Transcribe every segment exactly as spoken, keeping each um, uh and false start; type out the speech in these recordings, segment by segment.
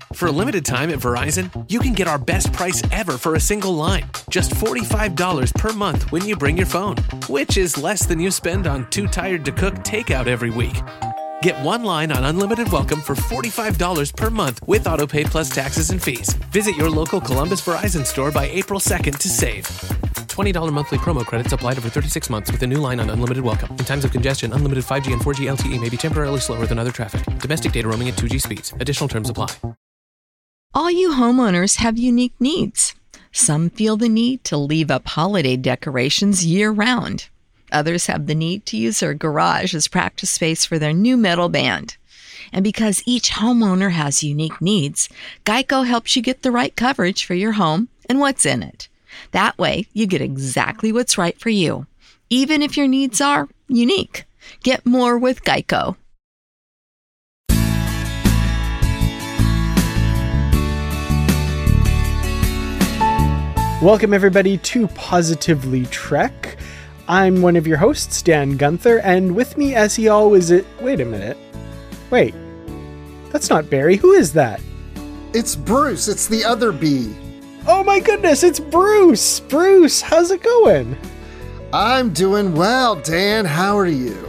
For a limited time at Verizon, you can get our best price ever for a single line. Just forty-five dollars per month when you bring your phone, which is less than you spend on Too Tired to Cook takeout every week. Get one line on Unlimited Welcome for forty-five dollars per month with AutoPay plus taxes and fees. Visit your local Columbus Verizon store by April second to save. twenty dollars monthly promo credits applied over thirty-six months with a new line on Unlimited Welcome. In times of congestion, unlimited five G and four G L T E may be temporarily slower than other traffic. Domestic data roaming at two G speeds. Additional terms apply. All you homeowners have unique needs. Some feel the need to leave up holiday decorations year-round. Others have the need to use their garage as practice space for their new metal band. And because each homeowner has unique needs, Geico helps you get the right coverage for your home and what's in it. That way, you get exactly what's right for you, even if your needs are unique. Get more with Geico. Welcome, everybody, to Positively Trek. I'm one of your hosts, Dan Gunther, and with me, as he always is... Wait a minute. Wait. That's not Barry. Who is that? It's Bruce. It's the other bee. Oh my goodness, it's Bruce! Bruce, how's it going? I'm doing well, Dan. How are you?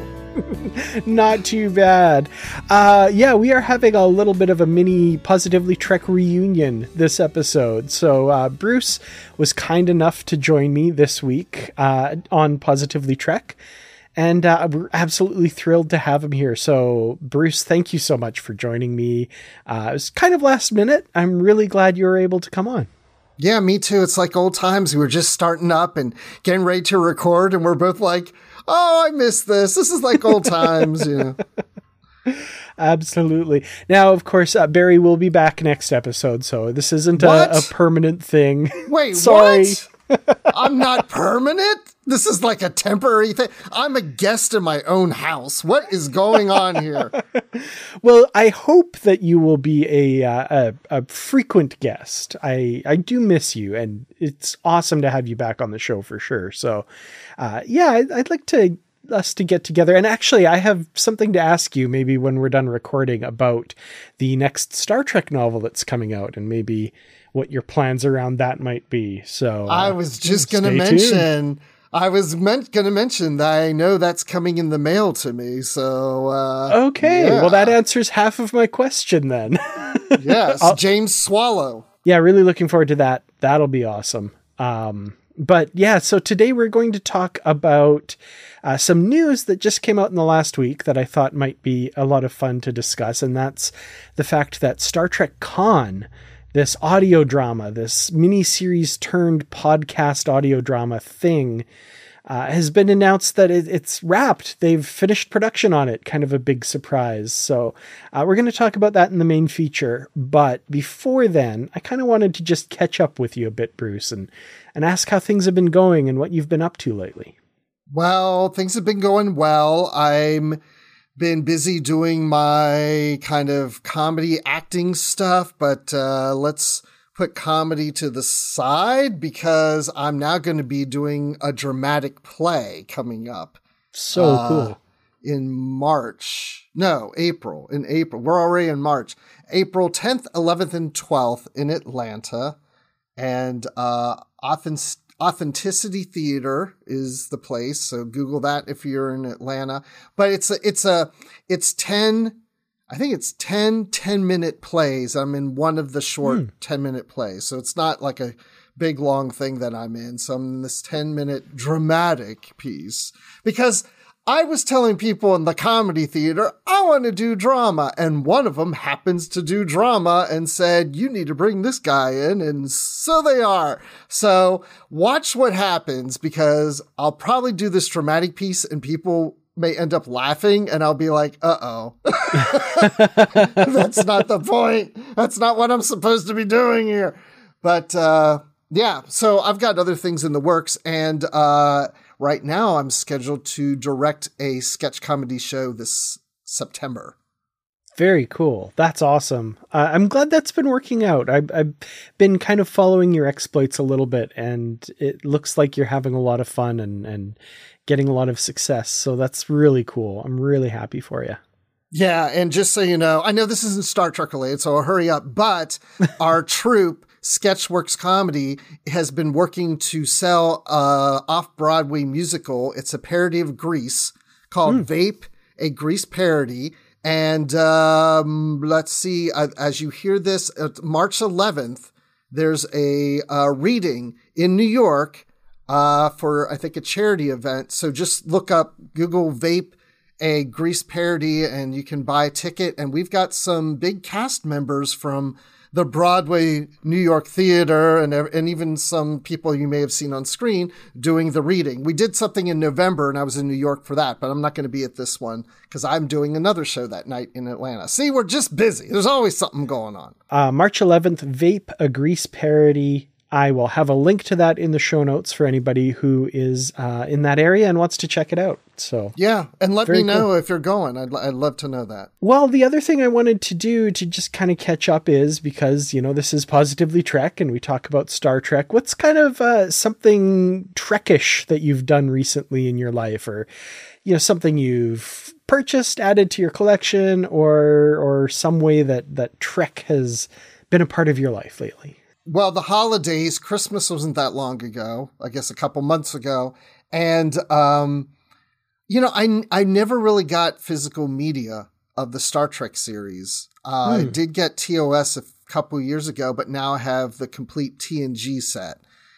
Not too bad. Uh, yeah, we are having a little bit of a mini Positively Trek reunion this episode. So uh, Bruce was kind enough to join me this week uh, on Positively Trek. And uh, we're absolutely thrilled to have him here. So Bruce, thank you so much for joining me. Uh, it was kind of last minute. I'm really glad you were able to come on. Yeah, me too. It's like old times. We were just starting up and getting ready to record, and we're both like, oh, I miss this. This is like old times, you know. Absolutely. Now, of course, uh, Barry will be back next episode, so this isn't a, a permanent thing. Wait, Sorry. What? I'm not permanent? This is like a temporary thing. I'm a guest in my own house. What is going on here? Well, I hope that you will be a, uh, a a frequent guest. I I do miss you, and it's awesome to have you back on the show for sure. So, uh, yeah, I'd, I'd like to us to get together. And actually, I have something to ask you maybe when we're done recording about the next Star Trek novel that's coming out, and maybe what your plans around that might be. So uh, I was just going to mention, tuned. I was meant going to mention that I know that's coming in the mail to me. So, uh, okay. Yeah. Well, that answers half of my question then. Yes. I'll, James Swallow. Yeah. Really looking forward to that. That'll be awesome. Um, but yeah, so today we're going to talk about uh, some news that just came out in the last week that I thought might be a lot of fun to discuss. And that's the fact that Star Trek Con, this audio drama, this mini-series turned podcast audio drama thing, uh, has been announced that it, it's wrapped. They've finished production on it. Kind of a big surprise. So uh, we're going to talk about that in the main feature. But before then, I kind of wanted to just catch up with you a bit, Bruce, and, and ask how things have been going and what you've been up to lately. Well, things have been going well. I'm... been busy doing my kind of comedy acting stuff, but uh, let's put comedy to the side because I'm now going to be doing a dramatic play coming up. So uh, cool. In March. No, April. In April. We're already in March. April tenth, eleventh, and twelfth in Atlanta. And uh, Athens. Authenticity Theater is the place, so Google that if you're in Atlanta. But it's a, it's a, it's ten, I think it's ten ten-minute plays. I'm in one of the short mm. ten-minute plays, so it's not like a big, long thing that I'm in. So I'm in this ten-minute dramatic piece. Because I was telling people in the comedy theater, I want to do drama. And one of them happens to do drama and said, you need to bring this guy in. And so they are. So watch what happens, because I'll probably do this dramatic piece and people may end up laughing and I'll be like, uh-oh. That's not the point. That's not what I'm supposed to be doing here. But uh, yeah, so I've got other things in the works. And uh right now, I'm scheduled to direct a sketch comedy show this September. Very cool. That's awesome. Uh, I'm glad that's been working out. I've, I've been kind of following your exploits a little bit, and it looks like you're having a lot of fun and, and getting a lot of success. So that's really cool. I'm really happy for you. Yeah, and just so you know, I know this isn't Star Trek related, so I'll hurry up, but our troupe, Sketchworks Comedy, has been working to sell a off-Broadway musical. It's a parody of Grease called mm. Vape, a Grease parody. And um, let's see, uh, as you hear this, uh, March eleventh, there's a uh, reading in New York uh, for, I think, a charity event. So just look up, Google Vape, a Grease parody, and you can buy a ticket. And we've got some big cast members from the Broadway New York Theater and, and even some people you may have seen on screen doing the reading. We did something in November and I was in New York for that, but I'm not going to be at this one because I'm doing another show that night in Atlanta. See, we're just busy. There's always something going on. Uh, March eleventh, Vape, a Grease parody. I will have a link to that in the show notes for anybody who is uh, in that area and wants to check it out. So yeah, and let me know cool. if you're going. I'd, I'd love to know that. Well, the other thing I wanted to do to just kind of catch up is because, you know, this is Positively Trek and we talk about Star Trek. What's kind of uh, something Trekish that you've done recently in your life, or, you know, something you've purchased, added to your collection, or or some way that, that Trek has been a part of your life lately? Well, the holidays, Christmas wasn't that long ago, I guess a couple months ago. And, um, you know, I, I never really got physical media of the Star Trek series. Uh, hmm. I did get T O S a couple years ago, but now I have the complete T N G set.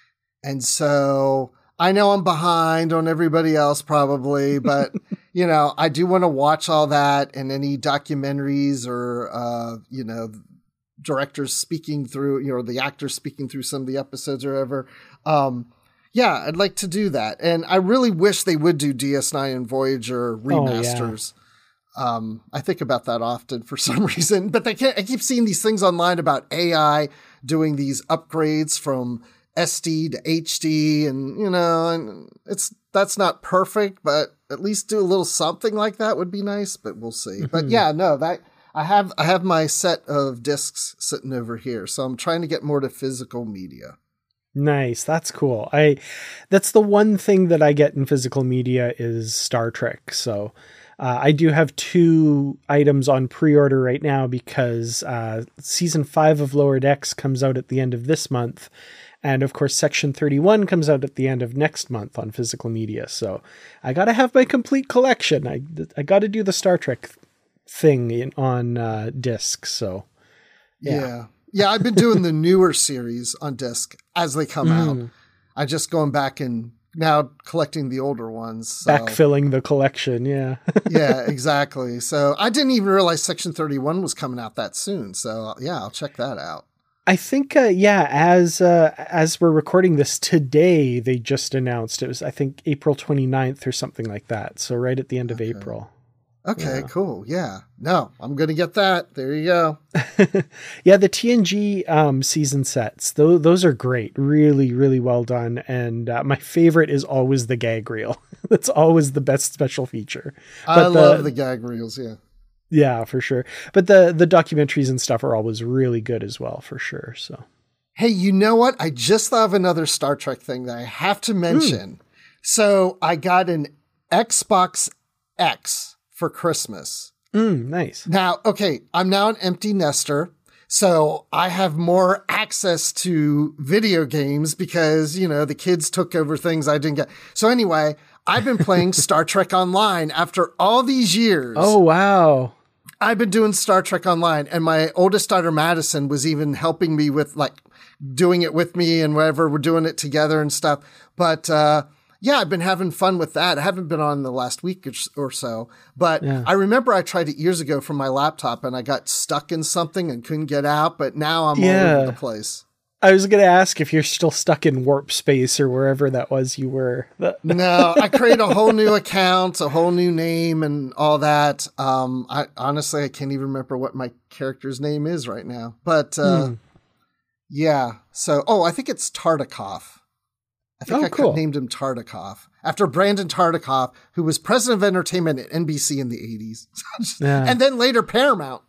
And so I know I'm behind on everybody else probably, but, you know, I do want to watch all that and any documentaries or, uh, you know, directors speaking through, you know, the actors speaking through some of the episodes or whatever. Um, yeah, I'd like to do that. And I really wish they would do D S nine and Voyager remasters. Oh, yeah. Um, I think about that often for some reason, but they can't, I keep seeing these things online about A I doing these upgrades from S D to H D and, you know, and it's, that's not perfect, but at least do a little something like that would be nice, but we'll see. Mm-hmm. But yeah, no, that, I have I have my set of discs sitting over here, so I'm trying to get more to physical media. Nice, that's cool. I that's the one thing that I get in physical media is Star Trek. So uh, I do have two items on pre-order right now because uh, season five of Lower Decks comes out at the end of this month, and of course Section thirty-one comes out at the end of next month on physical media. So I got to have my complete collection. I I got to do the Star Trek thing in, on uh, disc. So yeah. yeah. Yeah, I've been doing the newer series on disc as they come mm. out. I just going back and now collecting the older ones. So. Backfilling the collection, yeah. Yeah, exactly. So I didn't even realize Section thirty-one was coming out that soon. So yeah, I'll check that out. I think, uh, yeah, as uh, as we're recording this today, they just announced it was, I think, April twenty-ninth or something like that. So right at the end okay. of April. Okay, yeah. Cool. Yeah. No, I'm going to get that. There you go. Yeah, the T N G um, season sets, those, those are great. Really, really well done. And uh, my favorite is always the gag reel. That's always the best special feature. But I the, love the gag reels, yeah. Yeah, for sure. But the, the documentaries and stuff are always really good as well, for sure. So, hey, you know what? I just thought of another Star Trek thing that I have to mention. Mm. So I got an Xbox X for Christmas. Mm, nice. Now, okay, I'm now an empty nester, so I have more access to video games because, you know, the kids took over things I didn't get. So anyway, I've been playing Star Trek Online after all these years. Oh, wow. I've been doing Star Trek Online, and my oldest daughter, Madison, was even helping me with, like, doing it with me and whatever. We're doing it together and stuff. But, uh, yeah, I've been having fun with that. I haven't been on the last week or so, but yeah. I remember I tried it years ago from my laptop and I got stuck in something and couldn't get out, but now I'm yeah. all over the place. I was going to ask if you're still stuck in warp space or wherever that was you were. No, I created a whole new account, a whole new name and all that. Um, I honestly, I can't even remember what my character's name is right now, but, uh, hmm. yeah. So, oh, I think it's Tartikoff. I think oh, I cool. named him Tartikoff after Brandon Tartikoff, who was president of entertainment at N B C in the eighties. Yeah. And then later Paramount.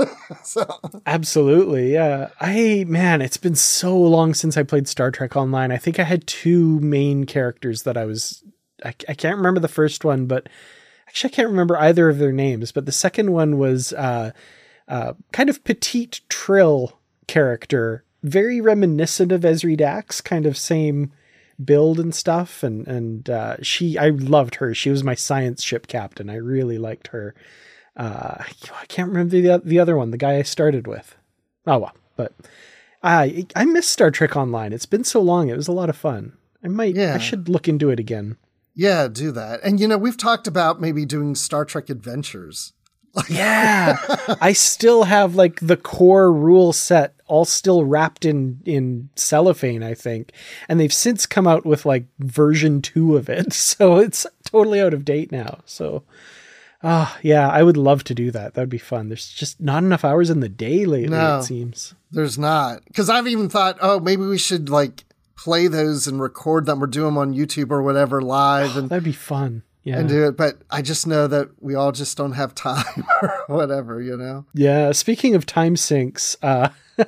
So. Absolutely. Yeah. I, man, it's been so long since I played Star Trek Online. I think I had two main characters that I was, I, I can't remember the first one, but I actually, I can't remember either of their names, but the second one was uh, uh, kind of petite Trill character, very reminiscent of Ezri Dax, kind of same build and stuff. And, and uh, she, I loved her. She was my science ship captain. I really liked her. Uh, I can't remember the, the other one, the guy I started with. Oh, well, but I, I miss Star Trek Online. It's been so long. It was a lot of fun. I might, yeah. I should look into it again. Yeah, do that. And, you know, we've talked about maybe doing Star Trek Adventures. Yeah. I still have like the core rule set all still wrapped in, in cellophane, I think. And they've since come out with like version two of it. So it's totally out of date now. So, ah, uh, yeah, I would love to do that. That'd be fun. There's just not enough hours in the day lately, no, it seems. There's not. Because I've even thought, oh, maybe we should like play those and record them or do them on YouTube or whatever live. And that'd be fun. Yeah. And do it. But I just know that we all just don't have time or whatever, you know? Yeah. Speaking of time sinks, uh,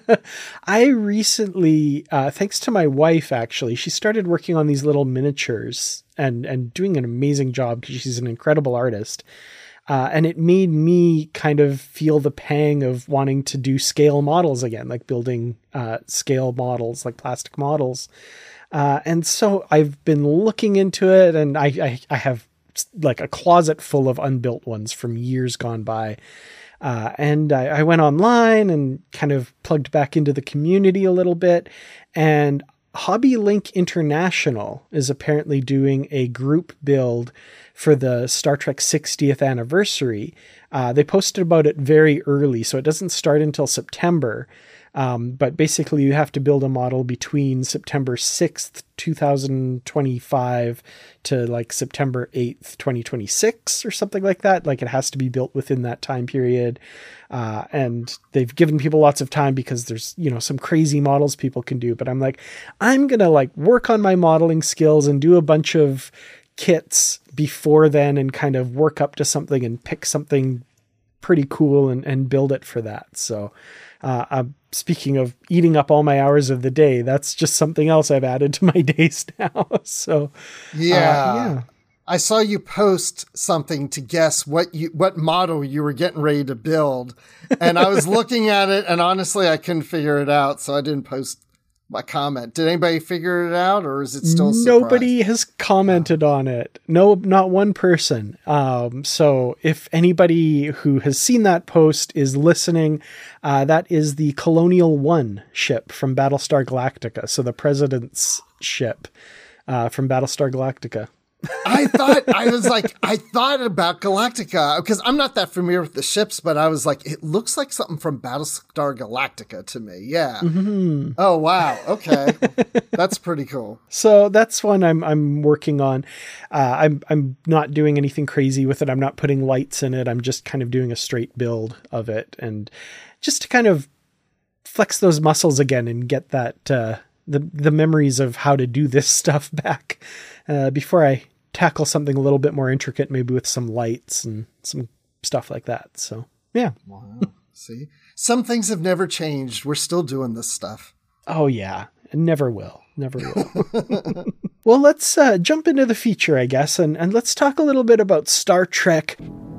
I recently, uh, thanks to my wife, actually, she started working on these little miniatures and, and doing an amazing job because she's an incredible artist. Uh, and it made me kind of feel the pang of wanting to do scale models again, like building uh, scale models, like plastic models. Uh, and so I've been looking into it, and I, I, I have like a closet full of unbuilt ones from years gone by. Uh, and I, I went online and kind of plugged back into the community a little bit. And Hobby Link International is apparently doing a group build for the Star Trek sixtieth anniversary. Uh, they posted about it very early, so it doesn't start until September. Um, but basically you have to build a model between September sixth, twenty twenty-five to like September eighth, twenty twenty-six or something like that. Like it has to be built within that time period. Uh, and they've given people lots of time because there's, you know, some crazy models people can do, but I'm like, I'm going to like work on my modeling skills and do a bunch of kits before then and kind of work up to something and pick something pretty cool and, and build it for that. So, uh, I'm speaking of eating up all my hours of the day, that's just something else I've added to my days now. So, yeah. Uh, yeah. I saw you post something to guess what you, what model you were getting ready to build. And I was looking at it and honestly, I couldn't figure it out. So I didn't post my comment. Did anybody figure it out or is it still a surprise? Nobody has commented on it. No, not one person. Um, so if anybody who has seen that post is listening, uh, that is the Colonial One ship from Battlestar Galactica. So the President's ship, uh, from Battlestar Galactica. I thought, I was like, I thought about Galactica because I'm not that familiar with the ships, but I was like, it looks like something from Battlestar Galactica to me. Yeah. Mm-hmm. Oh, wow. Okay. That's pretty cool. So that's one I'm, I'm working on. Uh, I'm, I'm not doing anything crazy with it. I'm not putting lights in it. I'm just kind of doing a straight build of it. And just to kind of flex those muscles again and get that, uh, the, the memories of how to do this stuff back, uh, before I tackle something a little bit more intricate, maybe with some lights and some stuff like that. So, yeah. Wow. See, some things have never changed. We're still doing this stuff. Oh, yeah. Never will. Never will. Well, let's uh, jump into the feature, I guess, and, and let's talk a little bit about Star Trek.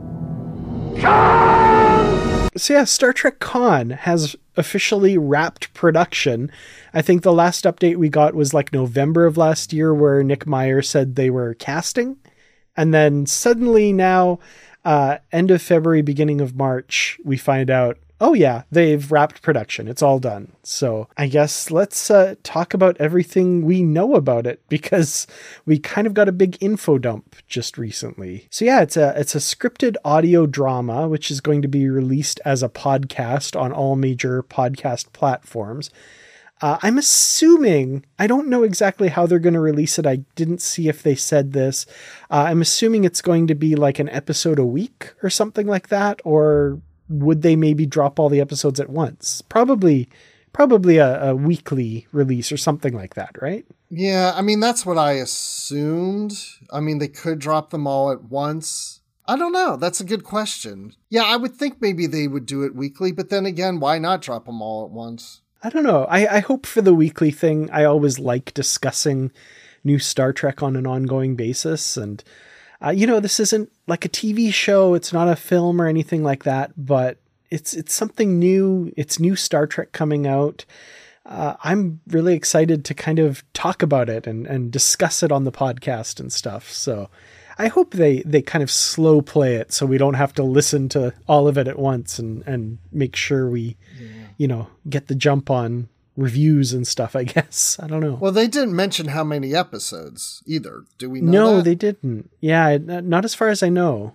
So yeah, Star Trek Con has officially wrapped production. I think the last update we got was like November of last year where Nick Meyer said they were casting. And then suddenly now, uh, end of February, beginning of March, we find out, oh yeah, they've wrapped production. It's all done. So I guess let's uh, talk about everything we know about it because we kind of got a big info dump just recently. So yeah, it's a it's a scripted audio drama, which is going to be released as a podcast on all major podcast platforms. Uh, I'm assuming, I don't know exactly how they're going to release it. I didn't see if they said this. Uh, I'm assuming it's going to be like an episode a week or something like that, or would they maybe drop all the episodes at once? Probably, probably a, a weekly release or something like that, right? Yeah, I mean, that's what I assumed. I mean, they could drop them all at once. I don't know. That's a good question. Yeah, I would think maybe they would do it weekly, but then again, why not drop them all at once? I don't know. I, I hope for the weekly thing. I always like discussing new Star Trek on an ongoing basis, and Uh, you know, this isn't like a T V show. It's not a film or anything like that, but it's it's something new. It's new Star Trek coming out. Uh, I'm really excited to kind of talk about it and, and discuss it on the podcast and stuff. So I hope they, they kind of slow play it so we don't have to listen to all of it at once and, and make sure we, yeah. you know, get the jump on reviews and stuff, I guess. I don't know. Well, they didn't mention how many episodes either. Do we know No, that? they didn't. Yeah, not as far as I know.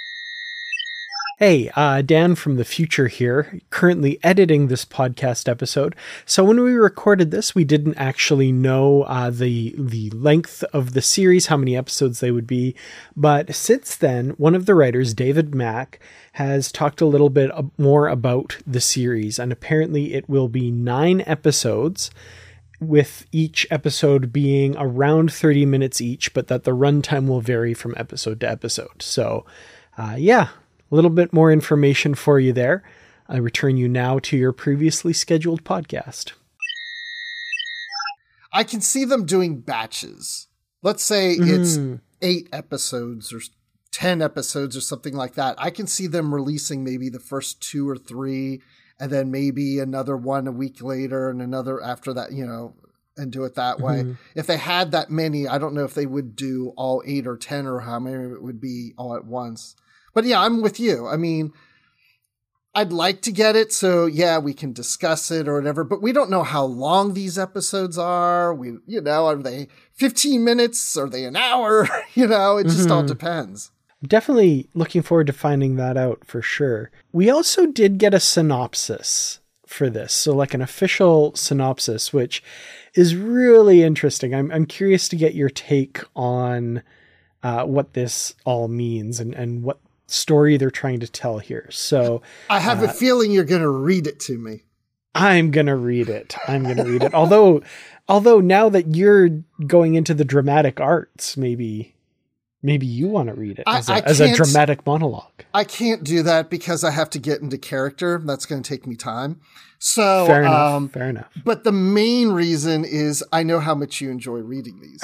Hey, uh, Dan from the future here, currently editing this podcast episode. So when we recorded this, we didn't actually know uh, the the length of the series, how many episodes they would be. But since then, one of the writers, David Mack, has talked a little bit more about the series. And apparently it will be nine episodes, with each episode being around thirty minutes each, but that the runtime will vary from episode to episode. So, uh, yeah. A little bit more information for you there. I return you now to your previously scheduled podcast. I can see them doing batches. Let's say it's mm. eight episodes or ten episodes or something like that. I can see them releasing maybe the first two or three and then maybe another one a week later and another after that, you know, and do it that way. Mm-hmm. If they had that many, I don't know if they would do all eight or ten or how many it would be all at once. But yeah, I'm with you. I mean, I'd like to get it so, yeah, we can discuss it or whatever, but we don't know how long these episodes are. We, you know, are they fifteen minutes? Are they an hour? You know, it just mm-hmm. all depends. Definitely looking forward to finding that out for sure. We also did get a synopsis for this. So like an official synopsis, which is really interesting. I'm I'm curious to get your take on uh, what this all means and, and what story they're trying to tell here. So I have uh, a feeling you're going to read it to me. I'm going to read it. I'm going to read it. Although, although now that you're going into the dramatic arts, maybe, maybe you want to read it as a, as a dramatic monologue. I can't do that because I have to get into character. That's going to take me time. So fair enough. Um, fair enough. But the main reason is I know how much you enjoy reading these.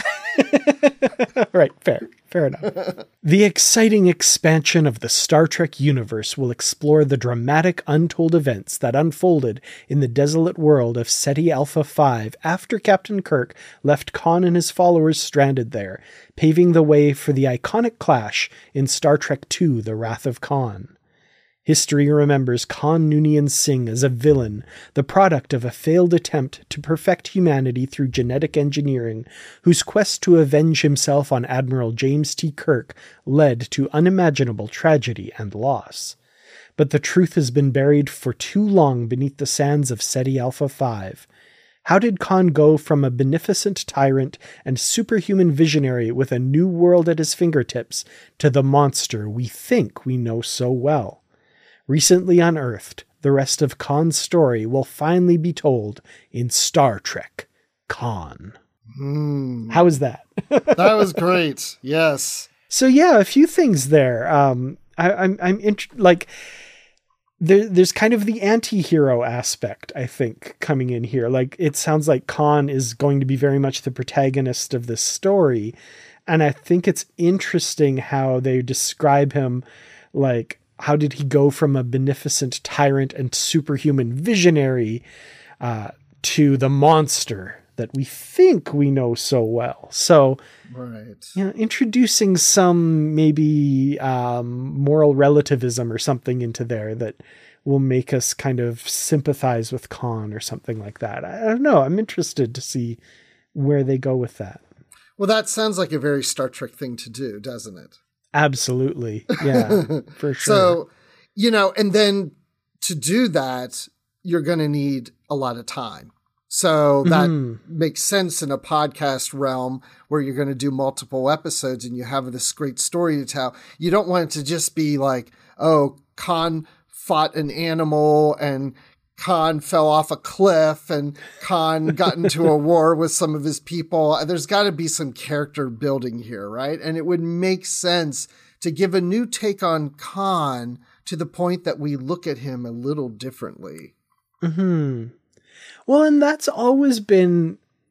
Right. Fair. Fair enough. The exciting expansion of the Star Trek universe will explore the dramatic untold events that unfolded in the desolate world of Ceti Alpha five after Captain Kirk left Khan and his followers stranded there, paving the way for the iconic clash in Star Trek two, The Wrath of Khan. History remembers Khan Noonien Singh as a villain, the product of a failed attempt to perfect humanity through genetic engineering, whose quest to avenge himself on Admiral James T. Kirk led to unimaginable tragedy and loss. But the truth has been buried for too long beneath the sands of Ceti Alpha five. How did Khan go from a beneficent tyrant and superhuman visionary with a new world at his fingertips to the monster we think we know so well? Recently unearthed, the rest of Khan's story will finally be told in Star Trek Khan. Mm. How was that? That was great. Yes. So yeah, a few things there. Um, I, I'm, I'm int- like, there, there's kind of the anti-hero aspect, I think, coming in here. Like, it sounds like Khan is going to be very much the protagonist of this story. And I think it's interesting how they describe him like, how did he go from a beneficent tyrant and superhuman visionary uh, to the monster that we think we know so well? So, right. you know, introducing some maybe um, moral relativism or something into there that will make us kind of sympathize with Khan or something like that. I don't know. I'm interested to see where they go with that. Well, that sounds like a very Star Trek thing to do, doesn't it? Absolutely. Yeah, for sure. So, you know, and then to do that, you're going to need a lot of time. So that mm. makes sense in a podcast realm where you're going to do multiple episodes and you have this great story to tell. You don't want it to just be like, oh, Khan fought an animal and Khan fell off a cliff and Khan got into a war with some of his people. There's got to be some character building here, right? And it would make sense to give a new take on Khan to the point that we look at him a little differently. Hmm. Well, and that's always been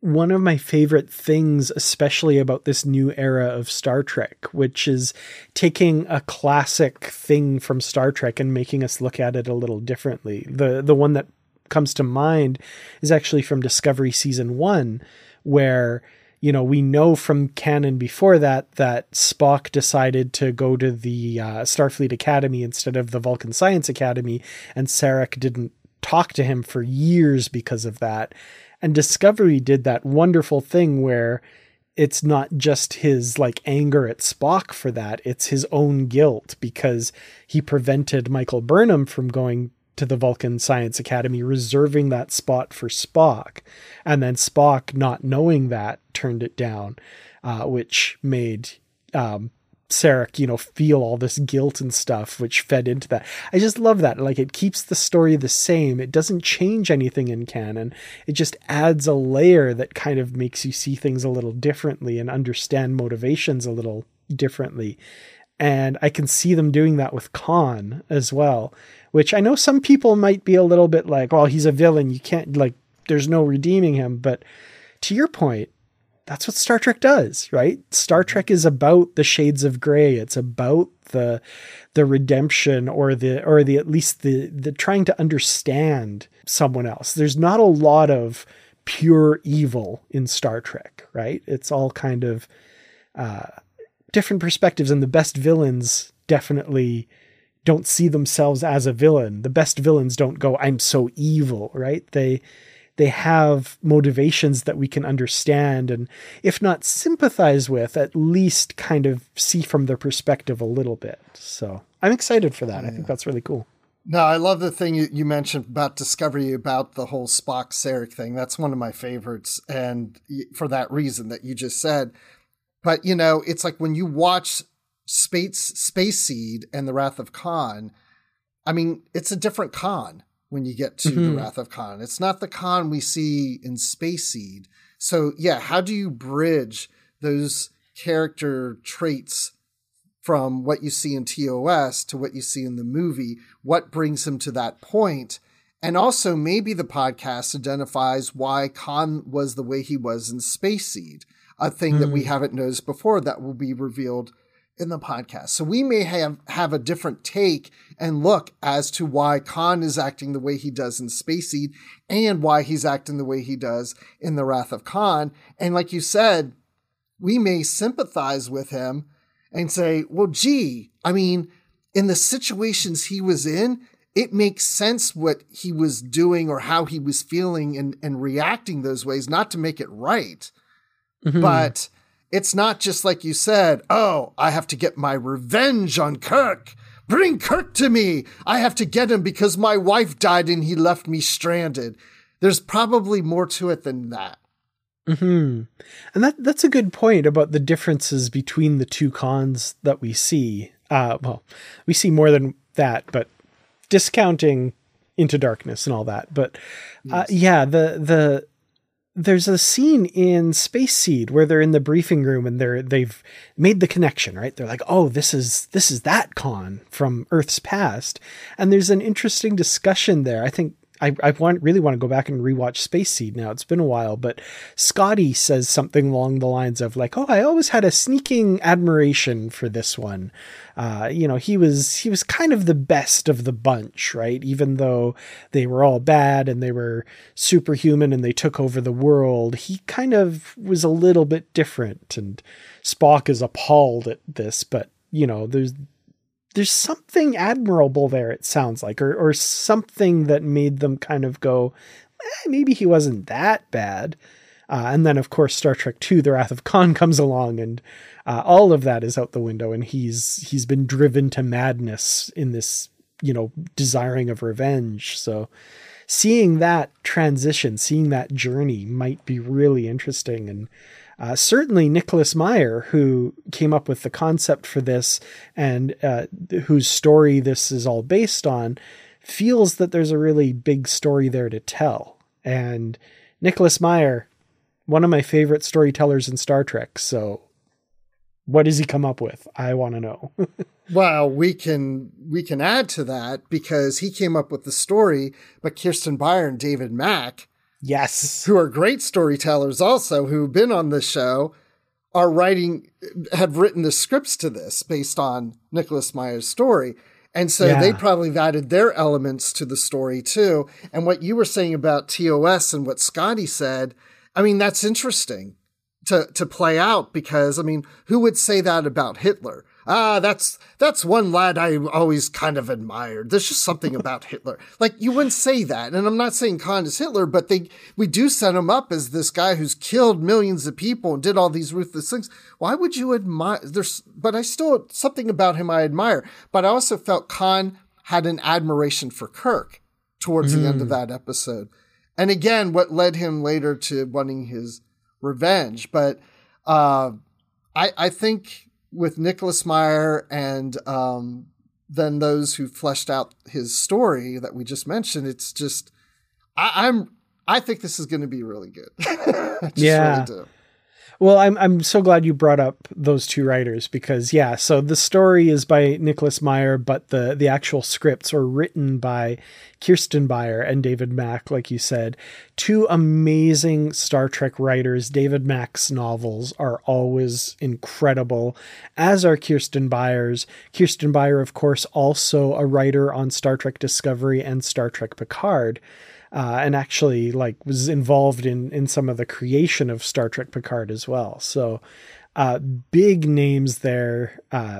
one of my favorite things, especially about this new era of Star Trek, which is taking a classic thing from Star Trek and making us look at it a little differently. The the one that comes to mind is actually from Discovery season one, where, you know, we know from canon before that, that Spock decided to go to the uh, Starfleet Academy instead of the Vulcan Science Academy, and Sarek didn't talk to him for years because of that. And Discovery did that wonderful thing where it's not just his like anger at Spock for that, it's his own guilt because he prevented Michael Burnham from going to the Vulcan Science Academy, reserving that spot for Spock. And then Spock, not knowing that, turned it down, uh, which made um, Sarek, you know, feel all this guilt and stuff, which fed into that. I just love that. Like, it keeps the story the same. It doesn't change anything in canon. It just adds a layer that kind of makes you see things a little differently and understand motivations a little differently. And I can see them doing that with Khan as well, which I know some people might be a little bit like, well, he's a villain. You can't, like, there's no redeeming him. But to your point, that's what Star Trek does, right? Star Trek is about the shades of gray. It's about the the redemption or the or the at least the the trying to understand someone else. There's not a lot of pure evil in Star Trek, right? It's all kind of uh, different perspectives, and the best villains definitely don't see themselves as a villain. The best villains don't go, "I'm so evil," right? They They have motivations that we can understand and, if not sympathize with, at least kind of see from their perspective a little bit. So I'm excited for that. Yeah. I think that's really cool. No, I love the thing you, you mentioned about Discovery, about the whole Spock Sarek thing. That's one of my favorites. And for that reason that you just said. But, you know, it's like when you watch Space, Space Seed and The Wrath of Khan, I mean, it's a different Khan. When you get to mm-hmm. the Wrath of Khan, it's not the Khan we see in Space Seed. So yeah, how do you bridge those character traits from what you see in T O S to what you see in the movie? What brings him to that point? And also maybe the podcast identifies why Khan was the way he was in Space Seed, a thing mm-hmm. that we haven't noticed before that will be revealed in the podcast. So we may have, have a different take and look as to why Khan is acting the way he does in Space Seed and why he's acting the way he does in The Wrath of Khan. And like you said, we may sympathize with him and say, well, gee, I mean, in the situations he was in, it makes sense what he was doing or how he was feeling and, and reacting those ways, not to make it right. Mm-hmm. But it's not just like you said, oh, I have to get my revenge on Kirk. Bring Kirk to me. I have to get him because my wife died and he left me stranded. There's probably more to it than that. Mm-hmm. And that that's a good point about the differences between the two Khans that we see. Uh, well, we see more than that, but discounting Into Darkness and all that. But uh, yes. yeah, the the... There's a scene in Space Seed where they're in the briefing room and they're, they've made the connection, right? They're like, oh, this is, this is that Khan from Earth's past. And there's an interesting discussion there. I think I, I want, really want to go back and rewatch Space Seed now. It's been a while, but Scotty says something along the lines of like, oh, I always had a sneaking admiration for this one. Uh, you know, he was, he was kind of the best of the bunch, right? Even though they were all bad and they were superhuman and they took over the world, he kind of was a little bit different. And Spock is appalled at this, but you know, there's, there's something admirable there, it sounds like, or, or something that made them kind of go, eh, maybe he wasn't that bad. Uh, and then, of course, Star Trek two, The Wrath of Khan comes along, and uh, all of that is out the window, and he's he's been driven to madness in this, you know, desiring of revenge. So seeing that transition, seeing that journey might be really interesting. And Uh, certainly Nicholas Meyer, who came up with the concept for this and uh, whose story this is all based on, feels that there's a really big story there to tell. And Nicholas Meyer, one of my favorite storytellers in Star Trek. So what does he come up with? I want to know. Well, we can we can add to that because he came up with the story, but Kirsten Beyer and David Mack Yes. who are great storytellers also, who've been on this show, are writing, have written the scripts to this based on Nicholas Meyer's story. And so Yeah. they probably have added their elements to the story too. And what you were saying about T O S and what Scotty said, I mean, that's interesting to, to play out, because, I mean, who would say that about Hitler? Ah, that's, that's one lad I always kind of admired. There's just something about Hitler. Like, you wouldn't say that. And I'm not saying Khan is Hitler, but they, we do set him up as this guy who's killed millions of people and did all these ruthless things. Why would you admire, there's, but I still, something about him I admire. But I also felt Khan had an admiration for Kirk towards mm. the end of that episode. And again, what led him later to wanting his revenge. But, uh, I, I think, with Nicholas Meyer and um, then those who fleshed out his story that we just mentioned, it's just I, I'm I think this is going to be really good. I just yeah. really do. Well, I'm I'm so glad you brought up those two writers, because yeah, so the story is by Nicholas Meyer, but the the actual scripts are written by Kirsten Beyer and David Mack, like you said. Two amazing Star Trek writers. David Mack's novels are always incredible, as are Kirsten Beyer's. Kirsten Beyer, of course, also a writer on Star Trek Discovery and Star Trek Picard. Uh, and actually like was involved in, in some of the creation of Star Trek Picard as well. So, uh, big names there, uh,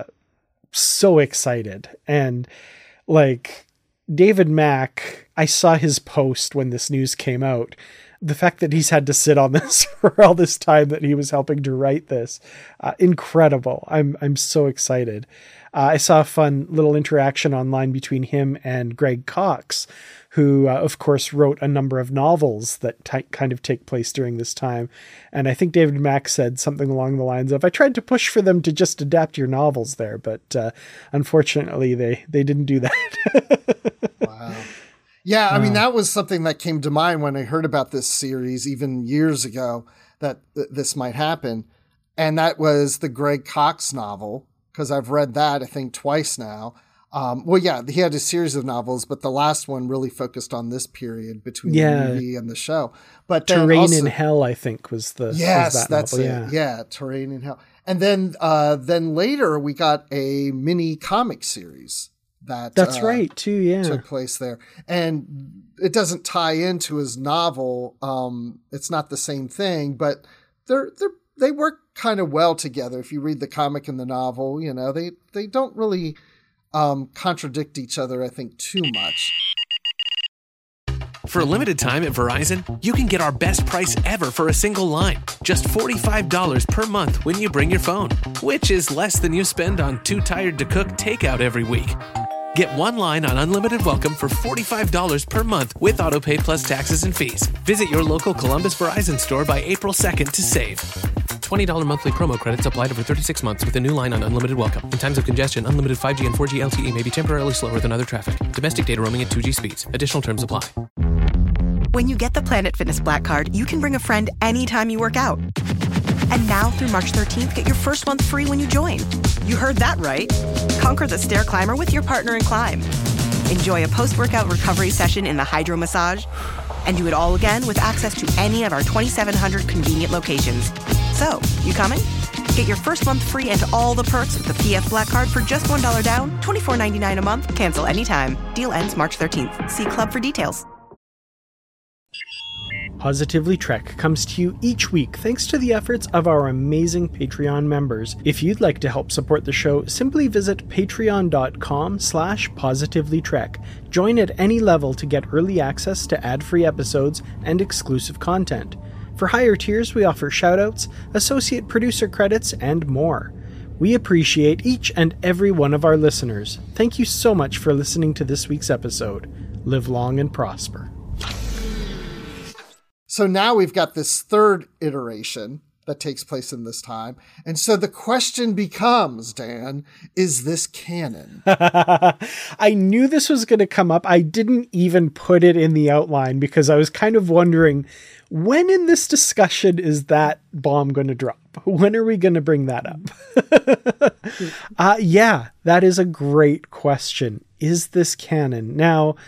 so excited. And like David Mack, I saw his post when this news came out. The fact that he's had to sit on this for all this time that he was helping to write this, uh, incredible. I'm, I'm so excited. Uh, I saw a fun little interaction online between him and Greg Cox, who, uh, of course, wrote a number of novels that t- kind of take place during this time. And I think David Mack said something along the lines of, I tried to push for them to just adapt your novels there, but uh, unfortunately they, they didn't do that. Wow. Yeah, I mean, that was something that came to mind when I heard about this series even years ago, that th- this might happen. And that was the Greg Cox novel, because I've read that, I think, twice now. Um, well, yeah, he had a series of novels, but the last one really focused on this period between yeah. the movie and the show. But Terrain also, in Hell, I think, was the yes, was that that's novel. it. Yeah. yeah, Terrain in Hell. And then, uh, then later we got a mini comic series that that's uh, right too. Yeah, took place there, and it doesn't tie into his novel. Um, it's not the same thing, but they're they're they work kind of well together. If you read the comic and the novel, you know they they don't really. Um, contradict each other, I think, too much. For a limited time at Verizon, you can get our best price ever for a single line. Just forty-five dollars per month when you bring your phone, which is less than you spend on Too Tired to Cook takeout every week. Get one line on Unlimited Welcome for forty-five dollars per month with AutoPay plus taxes and fees. Visit your local Columbus Verizon store by April second to save. twenty dollars monthly promo credits applied over thirty-six months with a new line on Unlimited Welcome. In times of congestion, unlimited five G and four G L T E may be temporarily slower than other traffic. Domestic data roaming at two G speeds. Additional terms apply. When you get the Planet Fitness Black Card, you can bring a friend anytime you work out. And now through March thirteenth, get your first month free when you join. You heard that right. Conquer the stair climber with your partner in climb. Enjoy a post-workout recovery session in the Hydro Massage. And do it all again with access to any of our twenty-seven hundred convenient locations. So, you coming? Get your first month free and all the perks with the P F Black Card for just one dollar down, twenty-four ninety-nine a month. Cancel anytime. Deal ends March thirteenth. See Club for details. Positively Trek comes to you each week thanks to the efforts of our amazing Patreon members. If you'd like to help support the show, simply visit patreon.com slash positivelytrek. Join at any level to get early access to ad-free episodes and exclusive content. For higher tiers, we offer shoutouts, associate producer credits, and more. We appreciate each and every one of our listeners. Thank you so much for listening to this week's episode. Live long and prosper. So now we've got this third iteration that takes place in this time. And so the question becomes, Dan, is this canon? I knew this was going to come up. I didn't even put it in the outline because I was kind of wondering, when in this discussion is that bomb going to drop? When are we going to bring that up? uh, yeah, that is a great question. Is this canon? Now,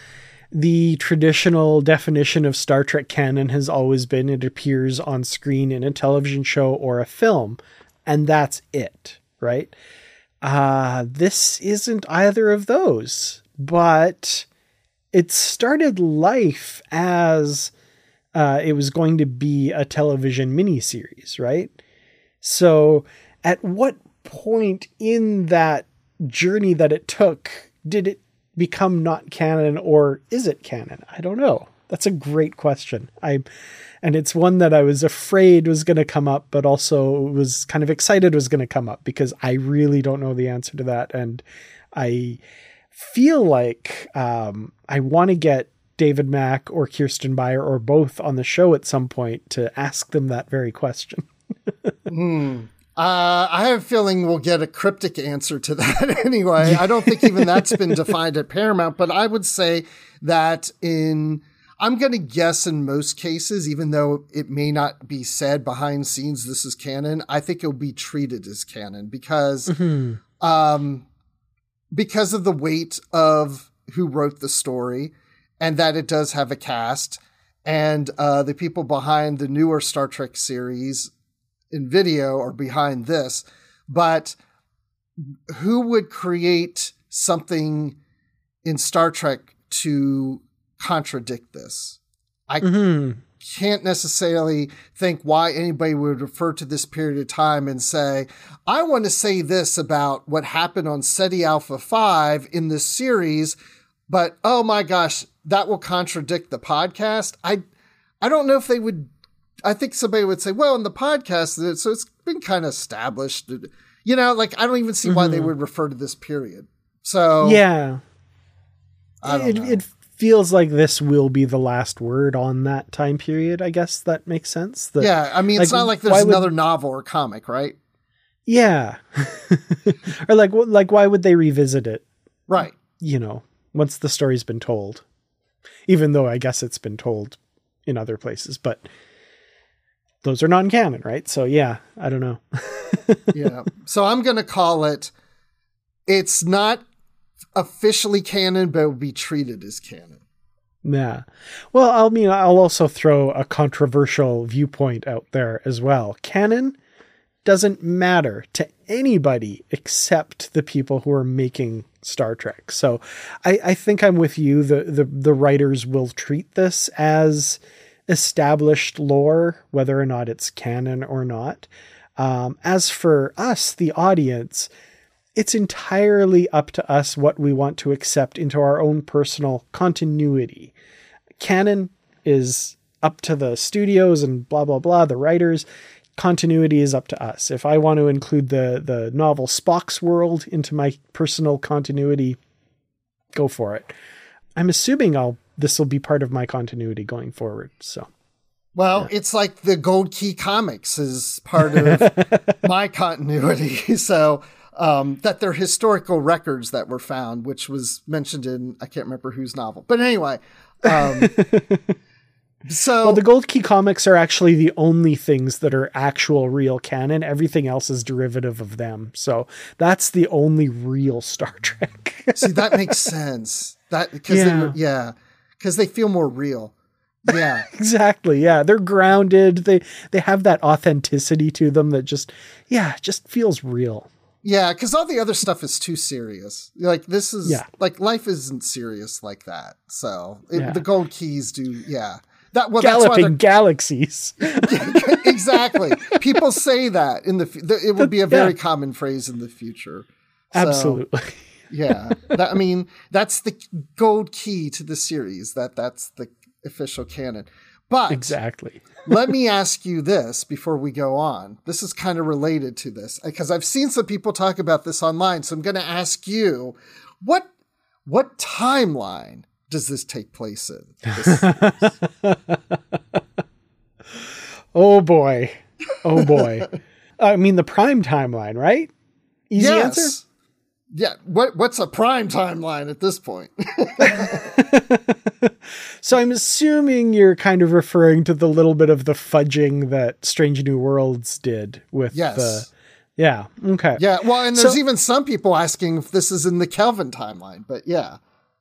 the traditional definition of Star Trek canon has always been it appears on screen in a television show or a film, and that's it, right? Uh, this isn't either of those, but it started life as uh, it was going to be a television miniseries, right? So at what point in that journey that it took did it become not canon, or is it canon? I don't know. That's a great question. I, and it's one that I was afraid was going to come up, but also was kind of excited was going to come up because I really don't know the answer to that. And I feel like um, I want to get David Mack or Kirsten Beyer or both on the show at some point to ask them that very question. mm. Uh, I have a feeling we'll get a cryptic answer to that anyway. I don't think even that's been defined at Paramount, but I would say that in, I'm going to guess in most cases, even though it may not be said behind scenes, this is canon, I think it'll be treated as canon because, mm-hmm. um, because of the weight of who wrote the story and that it does have a cast and, uh, the people behind the newer Star Trek series in video or behind this, but who would create something in Star Trek to contradict this? I mm-hmm. can't necessarily think why anybody would refer to this period of time and say, I want to say this about what happened on SETI Alpha five in this series, but oh my gosh, that will contradict the podcast. I, I don't know if they would. I think somebody would say, well, in the podcast, so it's been kind of established, you know, like, I don't even see why mm-hmm. they would refer to this period. So yeah, I don't it, know. It feels like this will be the last word on that time period. I guess that makes sense. That, yeah. I mean, it's like, not like there's another would, novel or comic, right? Yeah. Or like, like, why would they revisit it? Right. You know, once the story's been told, even though I guess it's been told in other places, but those are non-canon, right? So yeah, I don't know. Yeah. So I'm going to call it, it's not officially canon, but it will be treated as canon. Yeah. Well, I mean, I'll also throw a controversial viewpoint out there as well. Canon doesn't matter to anybody except the people who are making Star Trek. So I, I think I'm with you. The, the, the writers will treat this as established lore, whether or not it's canon or not. Um, as for us, the audience, it's entirely up to us what we want to accept into our own personal continuity. Canon is up to the studios and blah, blah, blah, the writers. Continuity is up to us. If I want to include the, the novel Spock's World into my personal continuity, go for it. I'm assuming I'll this will be part of my continuity going forward. So, well, yeah. It's like the Gold Key comics is part of my continuity. So, um, that they're historical records that were found, which was mentioned in, I can't remember whose novel, but anyway, um, so well, the Gold Key comics are actually the only things that are actual real canon. Everything else is derivative of them. So that's the only real Star Trek. See, that makes sense. That because yeah. they were, yeah. Because they feel more real. Yeah. Exactly. Yeah. They're grounded. They they have that authenticity to them that just, yeah, just feels real. Yeah. Because all the other stuff is too serious. Like this is, yeah. like life isn't serious like that. So it, yeah. the Gold Keys do, yeah. That, well, Galloping galaxies. Exactly. People say that in the, it would be a very yeah. common phrase in the future. So, absolutely. Yeah. That, I mean, that's the gold key to the series, that that's the official canon. But exactly. Let me ask you this before we go on. This is kind of related to this because I've seen some people talk about this online. So I'm going to ask you, what, what timeline does this take place in? This oh boy. Oh boy. I mean, the prime timeline, right? Easy yes. answer? Yeah. What What's a prime timeline at this point? So I'm assuming you're kind of referring to the little bit of the fudging that Strange New Worlds did with yes. the... Yeah. Okay. Yeah. Well, and there's so, even some people asking if this is in the Kelvin timeline, but yeah.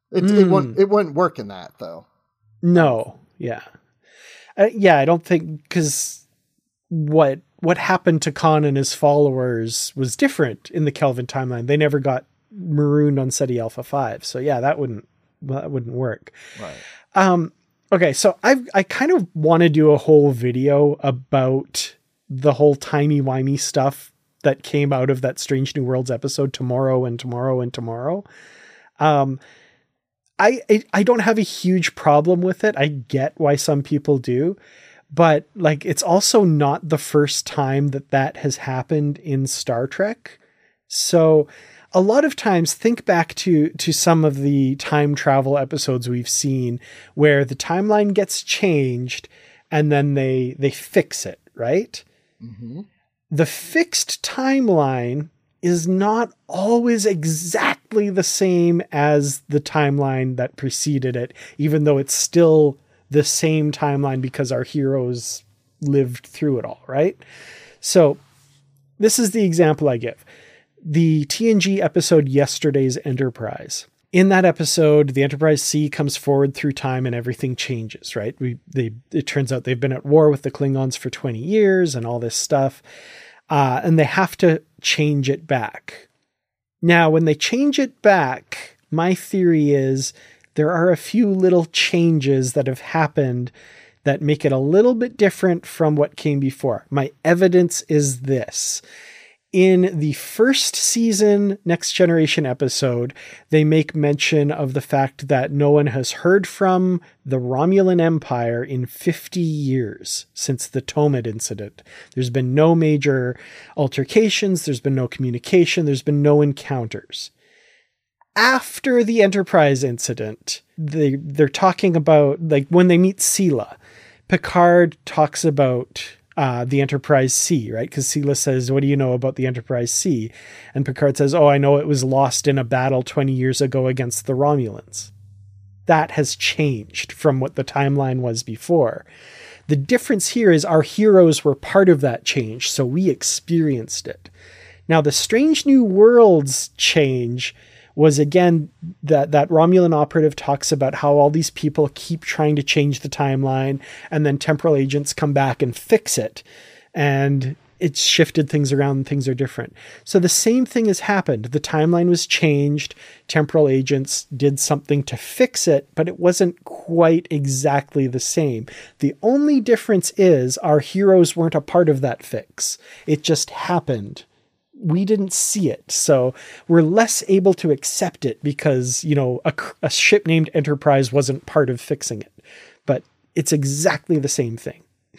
It, mm. it wouldn't it wouldn't work in that though. No, yeah, uh, yeah. I don't think because what what happened to Khan and his followers was different in the Kelvin timeline. They never got marooned on Ceti Alpha five, so yeah, that wouldn't that wouldn't work. Right. Um. Okay, so I I kind of want to do a whole video about the whole timey-wimey stuff that came out of that Strange New Worlds episode tomorrow and tomorrow and tomorrow. Um, I, I I don't have a huge problem with it. I get why some people do, but like it's also not the first time that that has happened in Star Trek. So a lot of times, think back to to some of the time travel episodes we've seen where the timeline gets changed and then they they fix it, right? Mm-hmm. The fixed timeline is not always exactly the same as the timeline that preceded it, even though it's still the same timeline because our heroes lived through it all, right? So this is the example I give. The T N G episode Yesterday's Enterprise. In that episode, the Enterprise C comes forward through time and everything changes, right? We they it turns out they've been at war with the Klingons for twenty years and all this stuff. Uh, and they have to change it back. Now, when they change it back, my theory is there are a few little changes that have happened that make it a little bit different from what came before. My evidence is this. In the first season Next Generation episode, they make mention of the fact that no one has heard from the Romulan Empire in fifty years since the Tomid incident. There's been no major altercations. There's been no communication. There's been no encounters. After the Enterprise incident, they, they're talking about, like, when they meet Sela, Picard talks about Uh, the Enterprise C, right? Because Sela says, what do you know about the Enterprise C? And Picard says, oh, I know it was lost in a battle twenty years ago against the Romulans. That has changed from what the timeline was before. The difference here is our heroes were part of that change, so we experienced it. Now, the Strange New Worlds change was, again, that, that Romulan operative talks about how all these people keep trying to change the timeline, and then temporal agents come back and fix it. And it's shifted things around and things are different. So the same thing has happened. The timeline was changed. Temporal agents did something to fix it, but it wasn't quite exactly the same. The only difference is our heroes weren't a part of that fix. It just happened. We didn't see it. So we're less able to accept it because, you know, a, a ship named Enterprise wasn't part of fixing it, but it's exactly the same thing.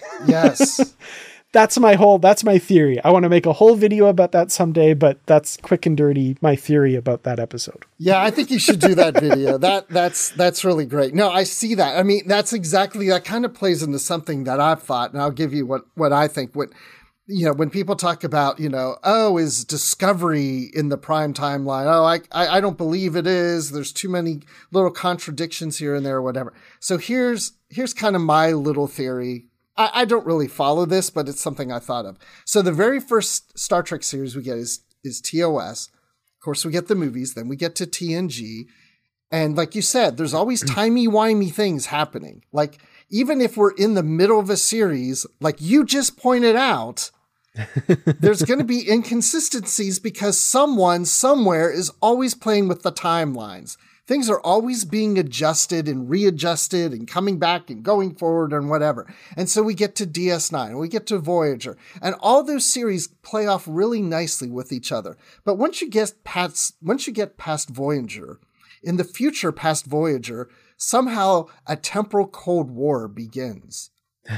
Yes. That's my whole, that's my theory. I want to make a whole video about that someday, but that's quick and dirty, my theory about that episode. Yeah, I think you should do that video. That that's that's really great. No, I see that. I mean, that's exactly, that kind of plays into something that I've thought, and I'll give you what, what I think. What, you know, when people talk about, you know, oh, is Discovery in the prime timeline? Oh, I, I, I don't believe it is. There's too many little contradictions here and there or whatever. So here's, here's kind of my little theory. I, I don't really follow this, but it's something I thought of. So the very first Star Trek series we get is, is T O S. Of course, we get the movies, then we get to T N G. And like you said, there's always timey-wimey things happening. Like, even if we're in the middle of a series, like you just pointed out, there's going to be inconsistencies because someone somewhere is always playing with the timelines. Things are always being adjusted and readjusted and coming back and going forward and whatever. And so we get to D S nine and we get to Voyager, and all those series play off really nicely with each other. But once you get past, once you get past Voyager, in the future past Voyager, somehow a temporal Cold War begins.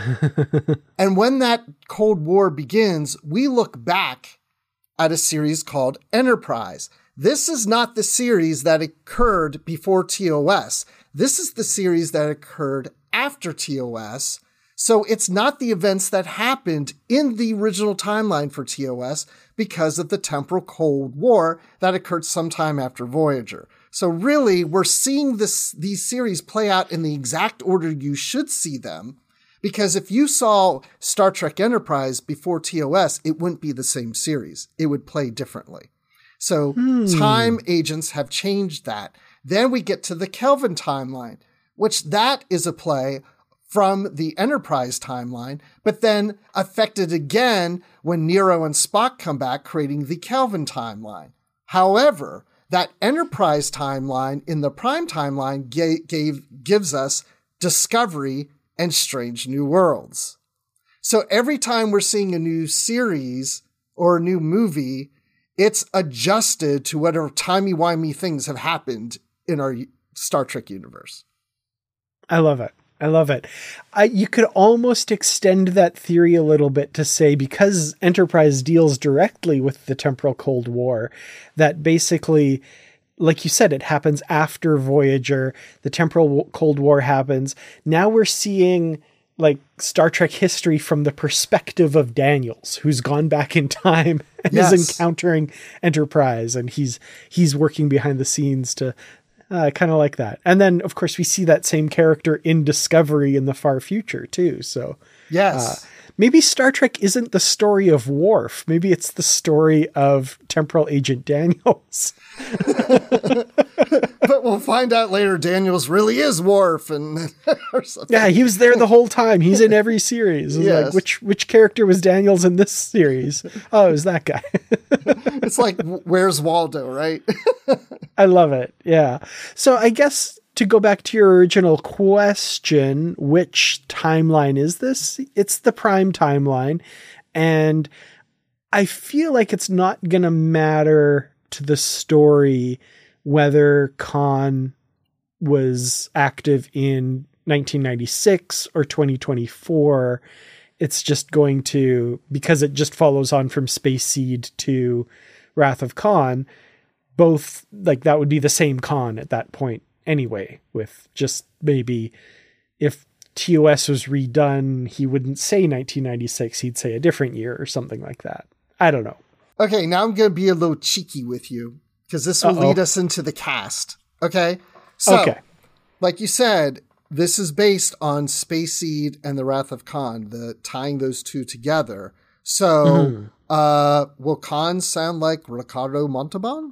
And when that Cold War begins, we look back at a series called Enterprise. This is not the series that occurred before T O S. This is the series that occurred after T O S. So it's not the events that happened in the original timeline for T O S because of the temporal Cold War that occurred sometime after Voyager. So really, we're seeing this, these series play out in the exact order you should see them. Because if you saw Star Trek Enterprise before T O S, it wouldn't be the same series. It would play differently. So hmm. time agents have changed that. Then we get to the Kelvin timeline, which that is a play from the Enterprise timeline, but then affected again when Nero and Spock come back, creating the Kelvin timeline. However, that Enterprise timeline in the Prime timeline gave, gave gives us Discovery and Strange New Worlds. So every time we're seeing a new series or a new movie, it's adjusted to whatever timey-wimey things have happened in our Star Trek universe. I love it. I love it. I, you could almost extend that theory a little bit to say, because Enterprise deals directly with the temporal Cold War, that basically, like you said, it happens after Voyager, the temporal Cold War happens. Now we're seeing like Star Trek history from the perspective of Daniels, who's gone back in time and yes. is encountering Enterprise, and he's, he's working behind the scenes to, Uh, kind of like that. And then, of course, we see that same character in Discovery in the far future, too. So, yes. Uh, maybe Star Trek isn't the story of Worf. Maybe it's the story of Temporal Agent Daniels. But we'll find out later Daniels really is Worf. And or something. Yeah, he was there the whole time. He's in every series. Yes. Like, which, which character was Daniels in this series? Oh, it was that guy. It's like, where's Waldo, right? I love it. Yeah. So I guess to go back to your original question, which timeline is this? It's the Prime timeline. And I feel like it's not going to matter to the story whether Khan was active in nineteen ninety-six or twenty twenty-four. It's just going to, because it just follows on from Space Seed to Wrath of Khan, both, like, that would be the same Khan at that point anyway, with just maybe if T O S was redone, he wouldn't say nineteen ninety-six, he'd say a different year or something like that. I don't know. Okay, now I'm going to be a little cheeky with you, because this will Uh-oh. lead us into the cast. Okay? So, okay. like you said, this is based on Space Seed and the Wrath of Khan, the tying those two together. So, mm-hmm. uh, will Khan sound like Ricardo Montalban?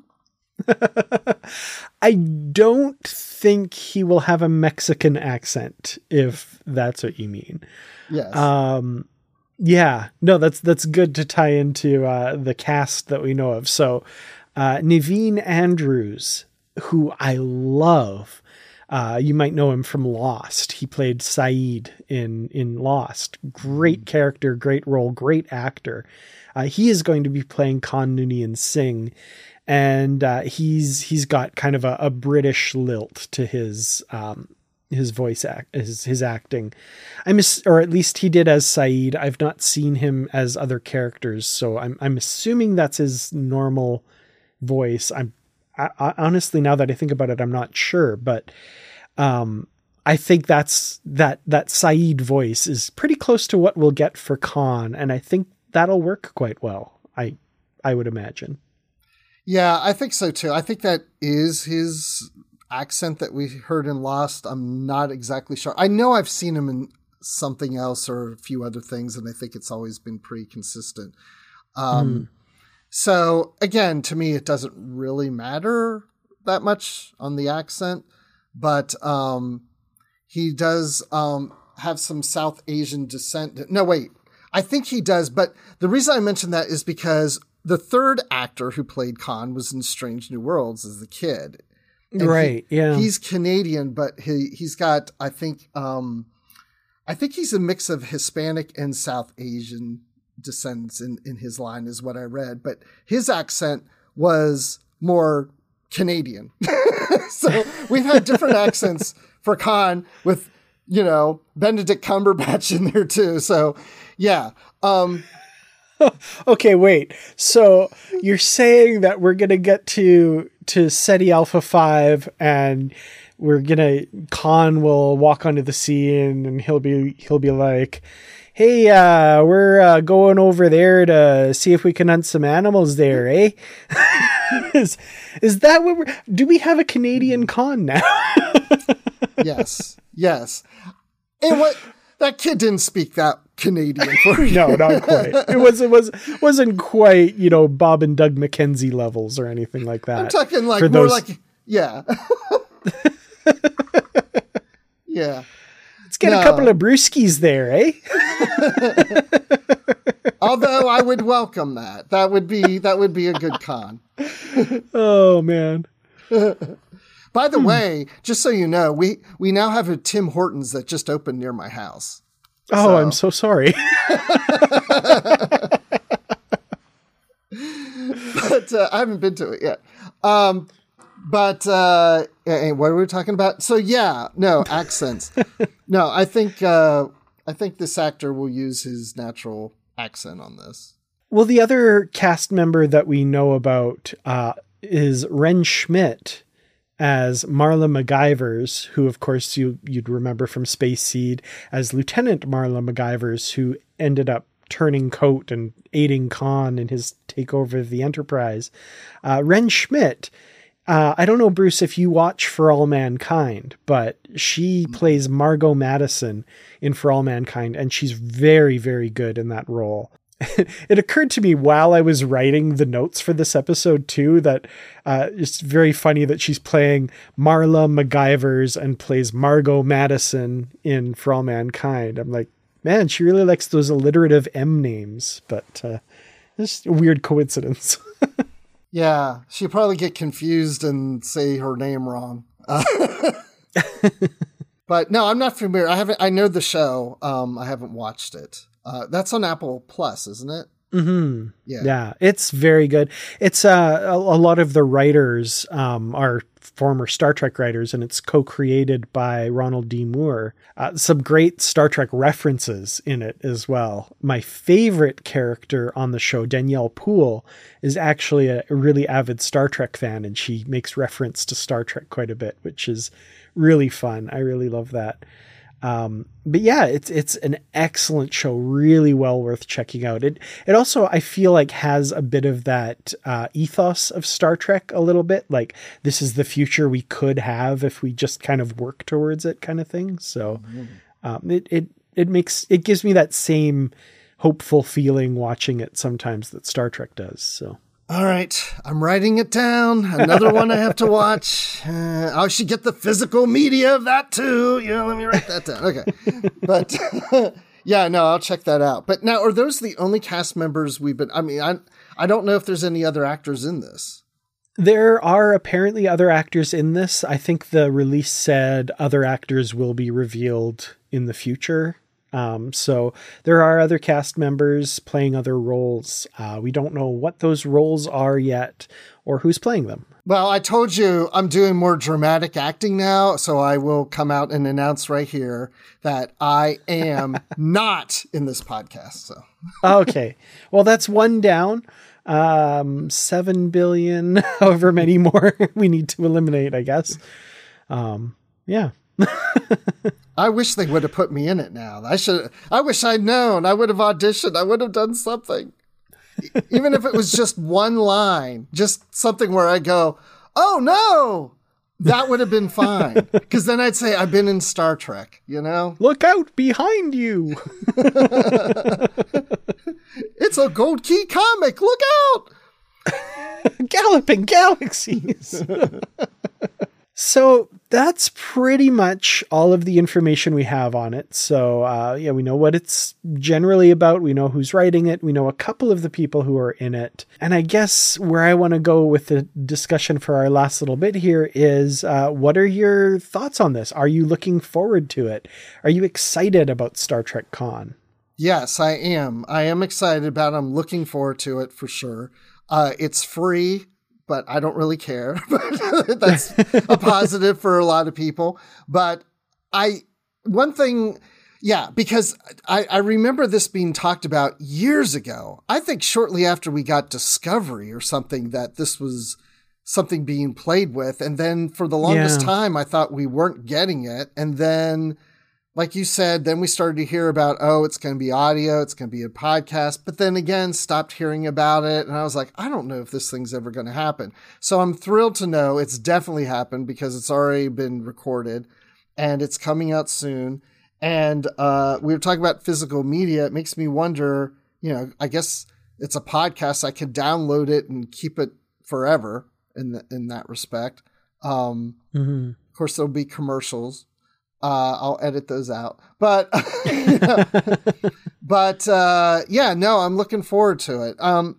I don't think he will have a Mexican accent, if that's what you mean. Yes. Um, yeah, no, that's, that's good to tie into, uh, the cast that we know of. So, uh, Naveen Andrews, who I love, uh, you might know him from Lost. He played Saeed in, in Lost. Great character, great role, great actor. Uh, he is going to be playing Khan Noonien Singh. And, uh, he's, he's got kind of a, a British lilt to his, um, his voice act, his, his acting. I'm, or at least he did as Saeed. I've not seen him as other characters. So I'm, I'm assuming that's his normal voice. I'm I, I, honestly, now that I think about it, I'm not sure, but, um, I think that's that, that Saeed voice is pretty close to what we'll get for Khan. And I think that'll work quite well. I, I would imagine. Yeah, I think so too. I think that is his accent that we heard in Lost. I'm not exactly sure. I know I've seen him in something else or a few other things, and I think it's always been pretty consistent. Um, mm. So again, to me, it doesn't really matter that much on the accent, but um, he does um, have some South Asian descent. No, wait, I think he does. But the reason I mention that is because the third actor who played Khan was in Strange New Worlds as the kid. And right. He, yeah. He's Canadian, but he, he's got, I think, um, I think he's a mix of Hispanic and South Asian descendants in, in his line is what I read, but his accent was more Canadian. So we've had different accents for Khan with, you know, Benedict Cumberbatch in there too. So yeah. Um, okay, wait. So you're saying that we're going to get to, to SETI Alpha five and we're going to, Khan will walk onto the scene and he'll be, he'll be like, hey, uh, we're uh, going over there to see if we can hunt some animals there, eh? is, is that what we're, do we have a Canadian Khan now? Yes. Yes. And what, that kid didn't speak that Canadian for you. No, not quite. It was it was wasn't quite, you know, Bob and Doug McKenzie levels or anything like that. I'm talking like more those... like yeah. Yeah. Let's get no. a couple of brewskis there, eh? Although I would welcome that. That would be that would be a good con. Oh man. By the hmm. way, just so you know, we we now have a Tim Hortons that just opened near my house. Oh, so. I'm so sorry. But uh, I haven't been to it yet. Um, but uh, what are we talking about? So yeah, no accents. No, I think uh, I think this actor will use his natural accent on this. Well, the other cast member that we know about uh, is Ren Schmidt as Marla McGivers, who, of course, you, you'd remember from Space Seed as Lieutenant Marla McGivers, who ended up turning coat and aiding Khan in his takeover of the Enterprise. Uh, Ren Schmidt, uh, I don't know, Bruce, if you watch For All Mankind, but she plays Margot Madison in For All Mankind, and she's very, very good in that role. It occurred to me while I was writing the notes for this episode too, that uh, it's very funny that she's playing Marla McGivers and plays Margot Madison in For All Mankind. I'm like, man, she really likes those alliterative M names, but uh, just a weird coincidence. Yeah, she'd probably get confused and say her name wrong. Uh, but no, I'm not familiar. I haven't. I know the show. Um, I haven't watched it. Uh, that's on Apple Plus, isn't it? Mm-hmm. Yeah. Yeah. It's very good. It's uh, a, a lot of the writers um, are former Star Trek writers, and it's co-created by Ronald D. Moore. Uh, some great Star Trek references in it as well. My favorite character on the show, Danielle Poole, is actually a, a really avid Star Trek fan, and she makes reference to Star Trek quite a bit, which is really fun. I really love that. Um, but yeah, it's, it's an excellent show, really well worth checking out. It, it also, I feel like has a bit of that, uh, ethos of Star Trek a little bit. Like this is the future we could have if we just kind of work towards it kind of thing. So, um, it, it, it makes, it gives me that same hopeful feeling watching it sometimes that Star Trek does. So. All right, I'm writing it down. Another one I have to watch. Uh, I should get the physical media of that too. Yeah, let me write that down. Okay. But yeah, no, I'll check that out. But now, are those the only cast members we've been, I mean, I, I don't know if there's any other actors in this. There are apparently other actors in this. I think the release said other actors will be revealed in the future. Um, so there are other cast members playing other roles. Uh, we don't know what those roles are yet or who's playing them. Well, I told you I'm doing more dramatic acting now, so I will come out and announce right here that I am not in this podcast. So okay. Well, that's one down. Um, seven billion, however many more we need to eliminate, I guess. Um, yeah. I wish they would have put me in it now. I should, I wish I'd known. I would have auditioned. I would have done something. Even if it was just one line, just something where I go, oh no, that would have been fine. Because then I'd say, I've been in Star Trek, you know? Look out behind you. It's a Gold Key comic. Look out. Galloping galaxies. So that's pretty much all of the information we have on it. So, uh, yeah, we know what it's generally about. We know who's writing it. We know a couple of the people who are in it. And I guess where I want to go with the discussion for our last little bit here is, uh, what are your thoughts on this? Are you looking forward to it? Are you excited about Star Trek Con? Yes, I am. I am excited about it. I'm looking forward to it for sure. Uh, it's free, but I don't really care. But that's a positive for a lot of people. But I, one thing, yeah, because I, I remember this being talked about years ago. I think shortly after we got Discovery or something, that this was something being played with. And then for the longest Yeah. time, I thought we weren't getting it. And then, like you said, then we started to hear about, oh, it's going to be audio, it's going to be a podcast, but then again, stopped hearing about it. And I was like, I don't know if this thing's ever going to happen. So I'm thrilled to know it's definitely happened because it's already been recorded and it's coming out soon. And uh, we were talking about physical media. It makes me wonder, you know, I guess it's a podcast. I could download it and keep it forever in the, in that respect. Um, Mm-hmm. course, there'll be commercials. Uh, I'll edit those out. But, you know, but uh, yeah, no, I'm looking forward to it. Um,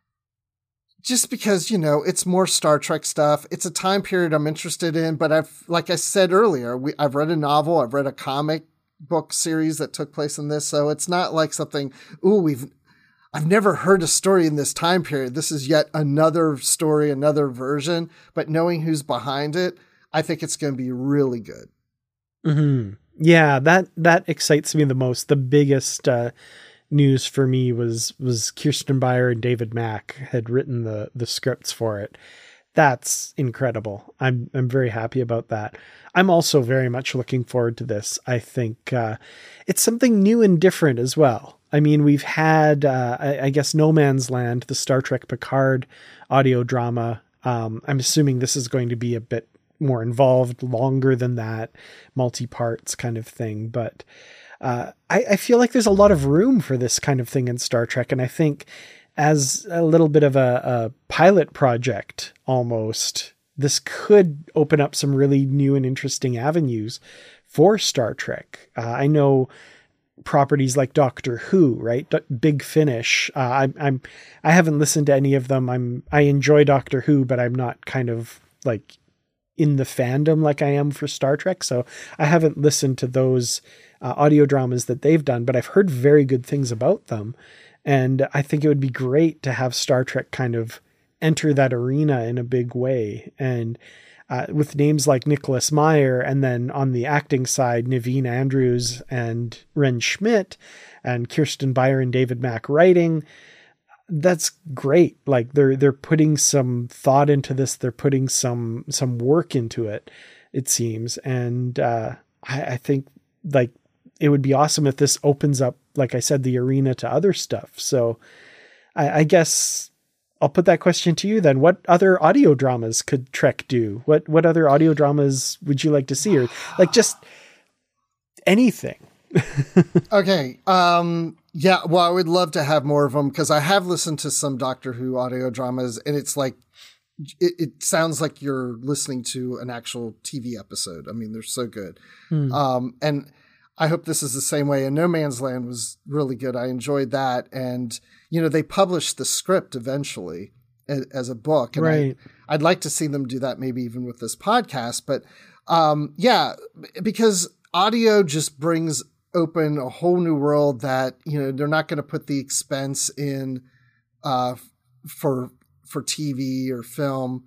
just because, you know, it's more Star Trek stuff. It's a time period I'm interested in. But I've, like I said earlier, we, I've read a novel. I've read a comic book series that took place in this. So it's not like something, ooh, we've, I've never heard a story in this time period. This is yet another story, another version. But knowing who's behind it, I think it's going to be really good. Mm-hmm. Yeah, that that excites me the most. The biggest uh, news for me was was Kirsten Beyer and David Mack had written the the scripts for it. That's incredible. I'm I'm very happy about that. I'm also very much looking forward to this. I think uh, it's something new and different as well. I mean, we've had, uh, I, I guess, No Man's Land, the Star Trek Picard audio drama. Um, I'm assuming this is going to be a bit more involved, longer than that, multi-parts kind of thing. But uh, I, I feel like there's a lot of room for this kind of thing in Star Trek. And I think as a little bit of a, a pilot project, almost, this could open up some really new and interesting avenues for Star Trek. Uh, I know properties like Doctor Who, right? D- Big Finish. Uh, I'm, I'm, I haven't listened to any of them. I'm, I enjoy Doctor Who, but I'm not kind of like in the fandom like I am for Star Trek. So I haven't listened to those uh, audio dramas that they've done, but I've heard very good things about them. And I think it would be great to have Star Trek kind of enter that arena in a big way. And uh, with names like Nicholas Meyer, and then on the acting side, Naveen Andrews and Ren Schmidt, and Kirsten Beyer and David Mack writing, that's great. Like they're, they're putting some thought into this. They're putting some, some work into it, it seems. And, uh, I, I think like it would be awesome if this opens up, like I said, the arena to other stuff. So I, I guess I'll put that question to you then. What other audio dramas could Trek do? What, what other audio dramas would you like to see? Or like just anything? Okay. Um, Yeah, well, I would love to have more of them because I have listened to some Doctor Who audio dramas, and it's like it, it sounds like you're listening to an actual T V episode. I mean, they're so good. Hmm. Um, and I hope this is the same way. And No Man's Land was really good. I enjoyed that. And, you know, they published the script eventually as, as a book. And right. I, I'd like to see them do that maybe even with this podcast. But um, yeah, because audio just brings open a whole new world that, you know, they're not going to put the expense in uh, for for T V or film.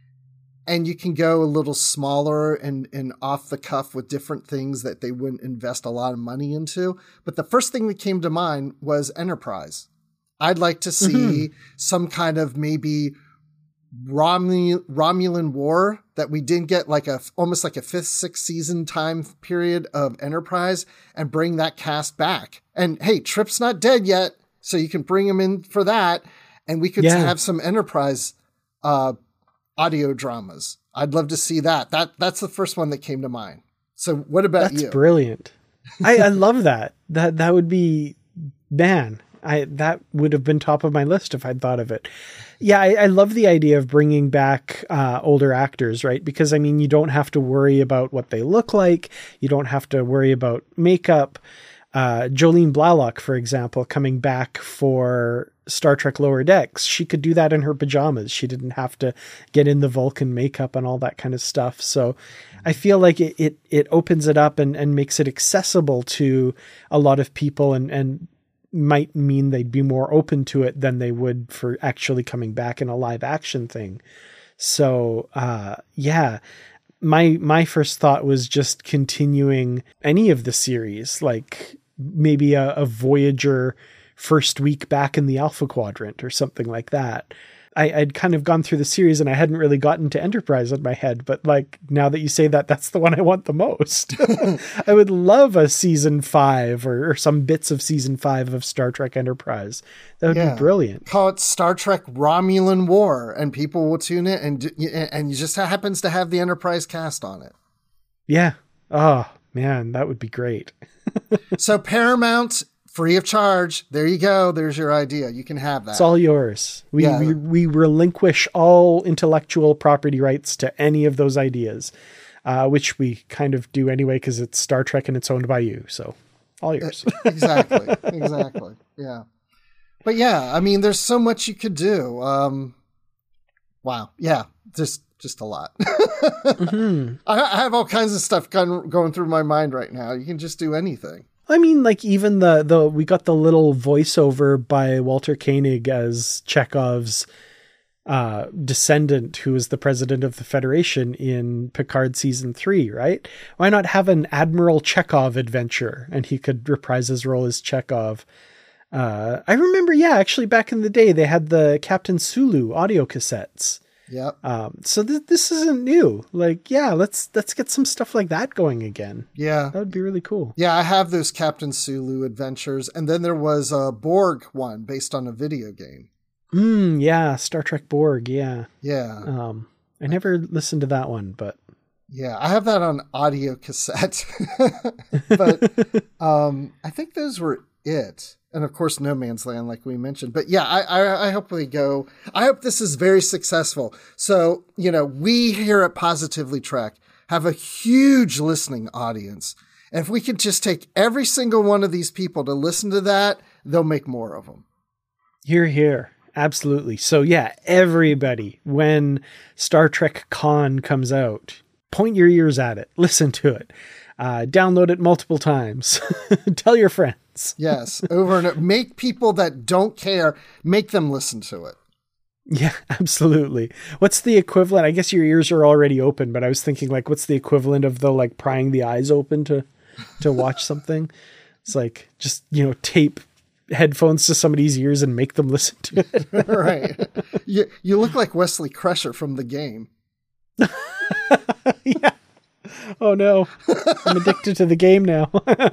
And you can go a little smaller and, and off the cuff with different things that they wouldn't invest a lot of money into. But the first thing that came to mind was Enterprise. I'd like to see mm-hmm. some kind of maybe Romul- Romulan War that we didn't get, like a almost like a fifth, sixth season time period of Enterprise, and bring that cast back. And hey, Trip's not dead yet, so you can bring him in for that. And we could yeah. have some Enterprise uh, audio dramas. I'd love to see that. That that's the first one that came to mind. So what about that's you? That's brilliant. I, I love that. That that would be, man, I that would have been top of my list if I'd thought of it. Yeah, I, I love the idea of bringing back uh, older actors, right? Because, I mean, you don't have to worry about what they look like. You don't have to worry about makeup. Uh, Jolene Blalock, for example, coming back for Star Trek Lower Decks, she could do that in her pajamas. She didn't have to get in the Vulcan makeup and all that kind of stuff. So I feel like it it, it opens it up and, and makes it accessible to a lot of people, and, and might mean they'd be more open to it than they would for actually coming back in a live action thing. So uh, yeah, my my first thought was just continuing any of the series, like maybe a, a Voyager first week back in the Alpha Quadrant or something like that. I, I'd kind of gone through the series and I hadn't really gotten to Enterprise in my head, but like now that you say that, that's the one I want the most. I would love a season five or, or some bits of season five of Star Trek Enterprise. That would yeah. be brilliant. Call it Star Trek Romulan War, and people will tune in, and and it just happens to have the Enterprise cast on it. Yeah. Oh man, that would be great. So Paramount, free of charge. There you go. There's your idea. You can have that. It's all yours. We, yeah. we we relinquish all intellectual property rights to any of those ideas. uh, which we kind of do anyway because it's Star Trek and it's owned by you. So all yours. Exactly. Exactly. Yeah. But yeah, I mean, there's so much you could do. Um, wow. Yeah. Just, just a lot. mm-hmm. I, I have all kinds of stuff kind of going through my mind right now. You can just do anything. I mean, like even the, the, we got the little voiceover by Walter Koenig as Chekhov's uh, descendant, who was the president of the Federation in Picard season three, right? Why not have an Admiral Chekhov adventure and he could reprise his role as Chekhov? Uh, I remember, yeah, actually back in the day, they had the Captain Sulu audio cassettes. Yep. Um, so th- this isn't new. Like, yeah, let's, let's get some stuff like that going again. Yeah. That would be really cool. Yeah. I have those Captain Sulu adventures. And then there was a Borg one based on a video game. Mm, yeah. Star Trek Borg. Yeah. Yeah. Um, I never listened to that one, but yeah, I have that on audio cassette, but, um, I think those were it. And of course, No Man's Land, like we mentioned. But yeah, I, I, I hope we go. I hope this is very successful. So, you know, we here at Positively Trek have a huge listening audience. And if we could just take every single one of these people to listen to that, they'll make more of them. Hear, hear. Absolutely. So yeah, everybody, when Star Trek Con comes out, point your ears at it. Listen to it. Uh, download it multiple times. Tell your friends. Yes, over and over. Make people that don't care, make them listen to it. Yeah, absolutely. What's the equivalent? I guess your ears are already open, but I was thinking like, what's the equivalent of the like prying the eyes open to, to watch something? It's like, just, you know, tape headphones to somebody's ears and make them listen to it. Right. You, you look like Wesley Crusher from the game. Yeah. Oh no, I'm addicted to the game now.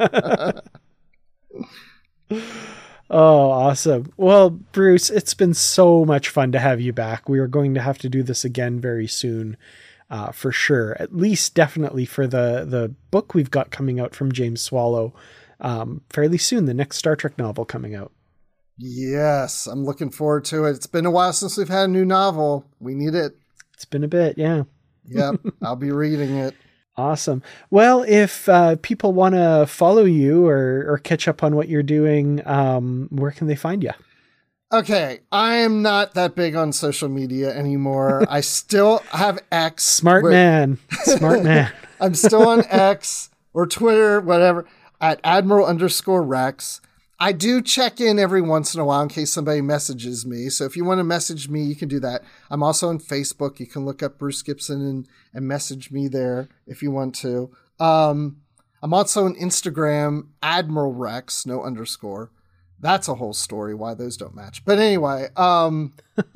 Oh, awesome. Well, Bruce, it's been so much fun to have you back. We are going to have to do this again very soon, uh, for sure. At least definitely for the, the book we've got coming out from James Swallow um, fairly soon, the next Star Trek novel coming out. Yes, I'm looking forward to it. It's been a while since we've had a new novel. We need it. It's been a bit, yeah. Yep, I'll be reading it. Awesome. Well, if uh, people want to follow you or, or catch up on what you're doing, um, where can they find you? Okay, I am not that big on social media anymore. I still have X. Smart where- man. Smart man. I'm still on X or Twitter, whatever, at Admiral underscore Rex. I do check in every once in a while in case somebody messages me. So if you want to message me, you can do that. I'm also on Facebook. You can look up Bruce Gibson and, and message me there if you want to. Um, I'm also on Instagram, Admiral Rex, no underscore. That's a whole story why those don't match. But anyway, um,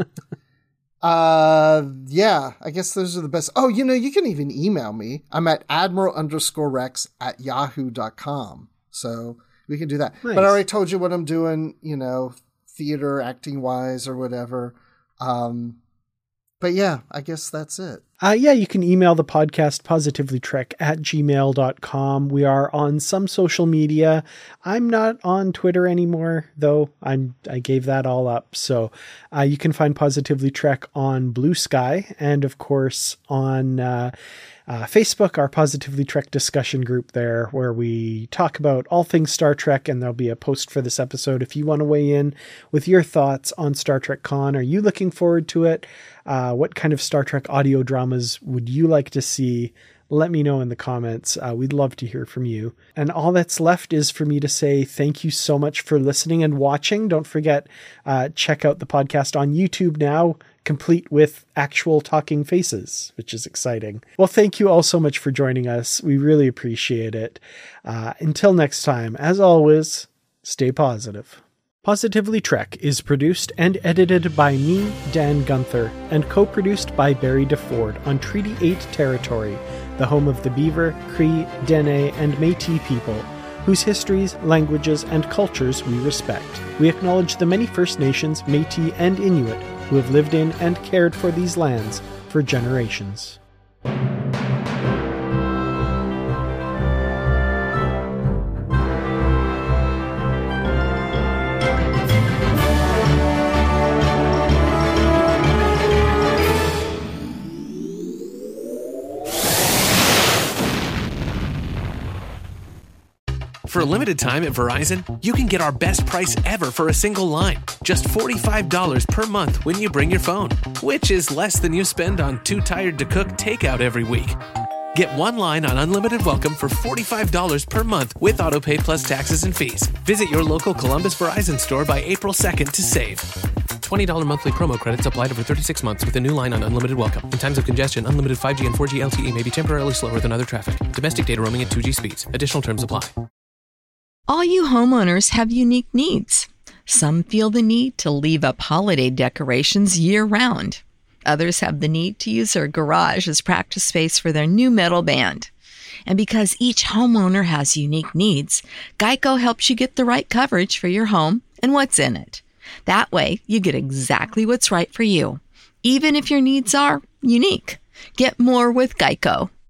uh, yeah, I guess those are the best. Oh, you know, you can even email me. I'm at Admiral underscore Rex at yahoo dot com. So we can do that. Nice. But I already told you what I'm doing, you know, theater, acting wise or whatever. Um, but yeah, I guess that's it. Uh, yeah, you can email the podcast positivelytrek at gmail dot com. We are on some social media. I'm not on Twitter anymore, though. I'm I gave that all up. So uh, you can find Positively Trek on Blue Sky and, of course, on uh, uh, Facebook, our Positively Trek discussion group there, where we talk about all things Star Trek, and there'll be a post for this episode if you want to weigh in with your thoughts on Star Trek Con. Are you looking forward to it? Uh, what kind of Star Trek audio dramas would you like to see? Let me know in the comments. Uh, we'd love to hear from you. And all that's left is for me to say thank you so much for listening and watching. Don't forget, uh, check out the podcast on YouTube now, complete with actual talking faces, which is exciting. Well, thank you all so much for joining us. We really appreciate it. Uh, until next time, as always, stay positive. Positively Trek is produced and edited by me, Dan Gunther, and co-produced by Barry DeFord on Treaty eight territory, the home of the Beaver, Cree, Dene, and Métis people, whose histories, languages, and cultures we respect. We acknowledge the many First Nations, Métis, and Inuit who have lived in and cared for these lands for generations. a limited time at Verizon, you can get our best price ever for a single line. Just forty-five dollars per month when you bring your phone, which is less than you spend on Too Tired to Cook takeout every week. Get one line on Unlimited Welcome for forty-five dollars per month with AutoPay plus taxes and fees. Visit your local Columbus Verizon store by April second to save. twenty dollars monthly promo credits applied over thirty-six months with a new line on Unlimited Welcome. In times of congestion, unlimited five G and four G L T E may be temporarily slower than other traffic. Domestic data roaming at two G speeds. Additional terms apply. All you homeowners have unique needs. Some feel the need to leave up holiday decorations year-round. Others have the need to use their garage as practice space for their new metal band. And because each homeowner has unique needs, Geico helps you get the right coverage for your home and what's in it. That way, you get exactly what's right for you, even if your needs are unique. Get more with Geico.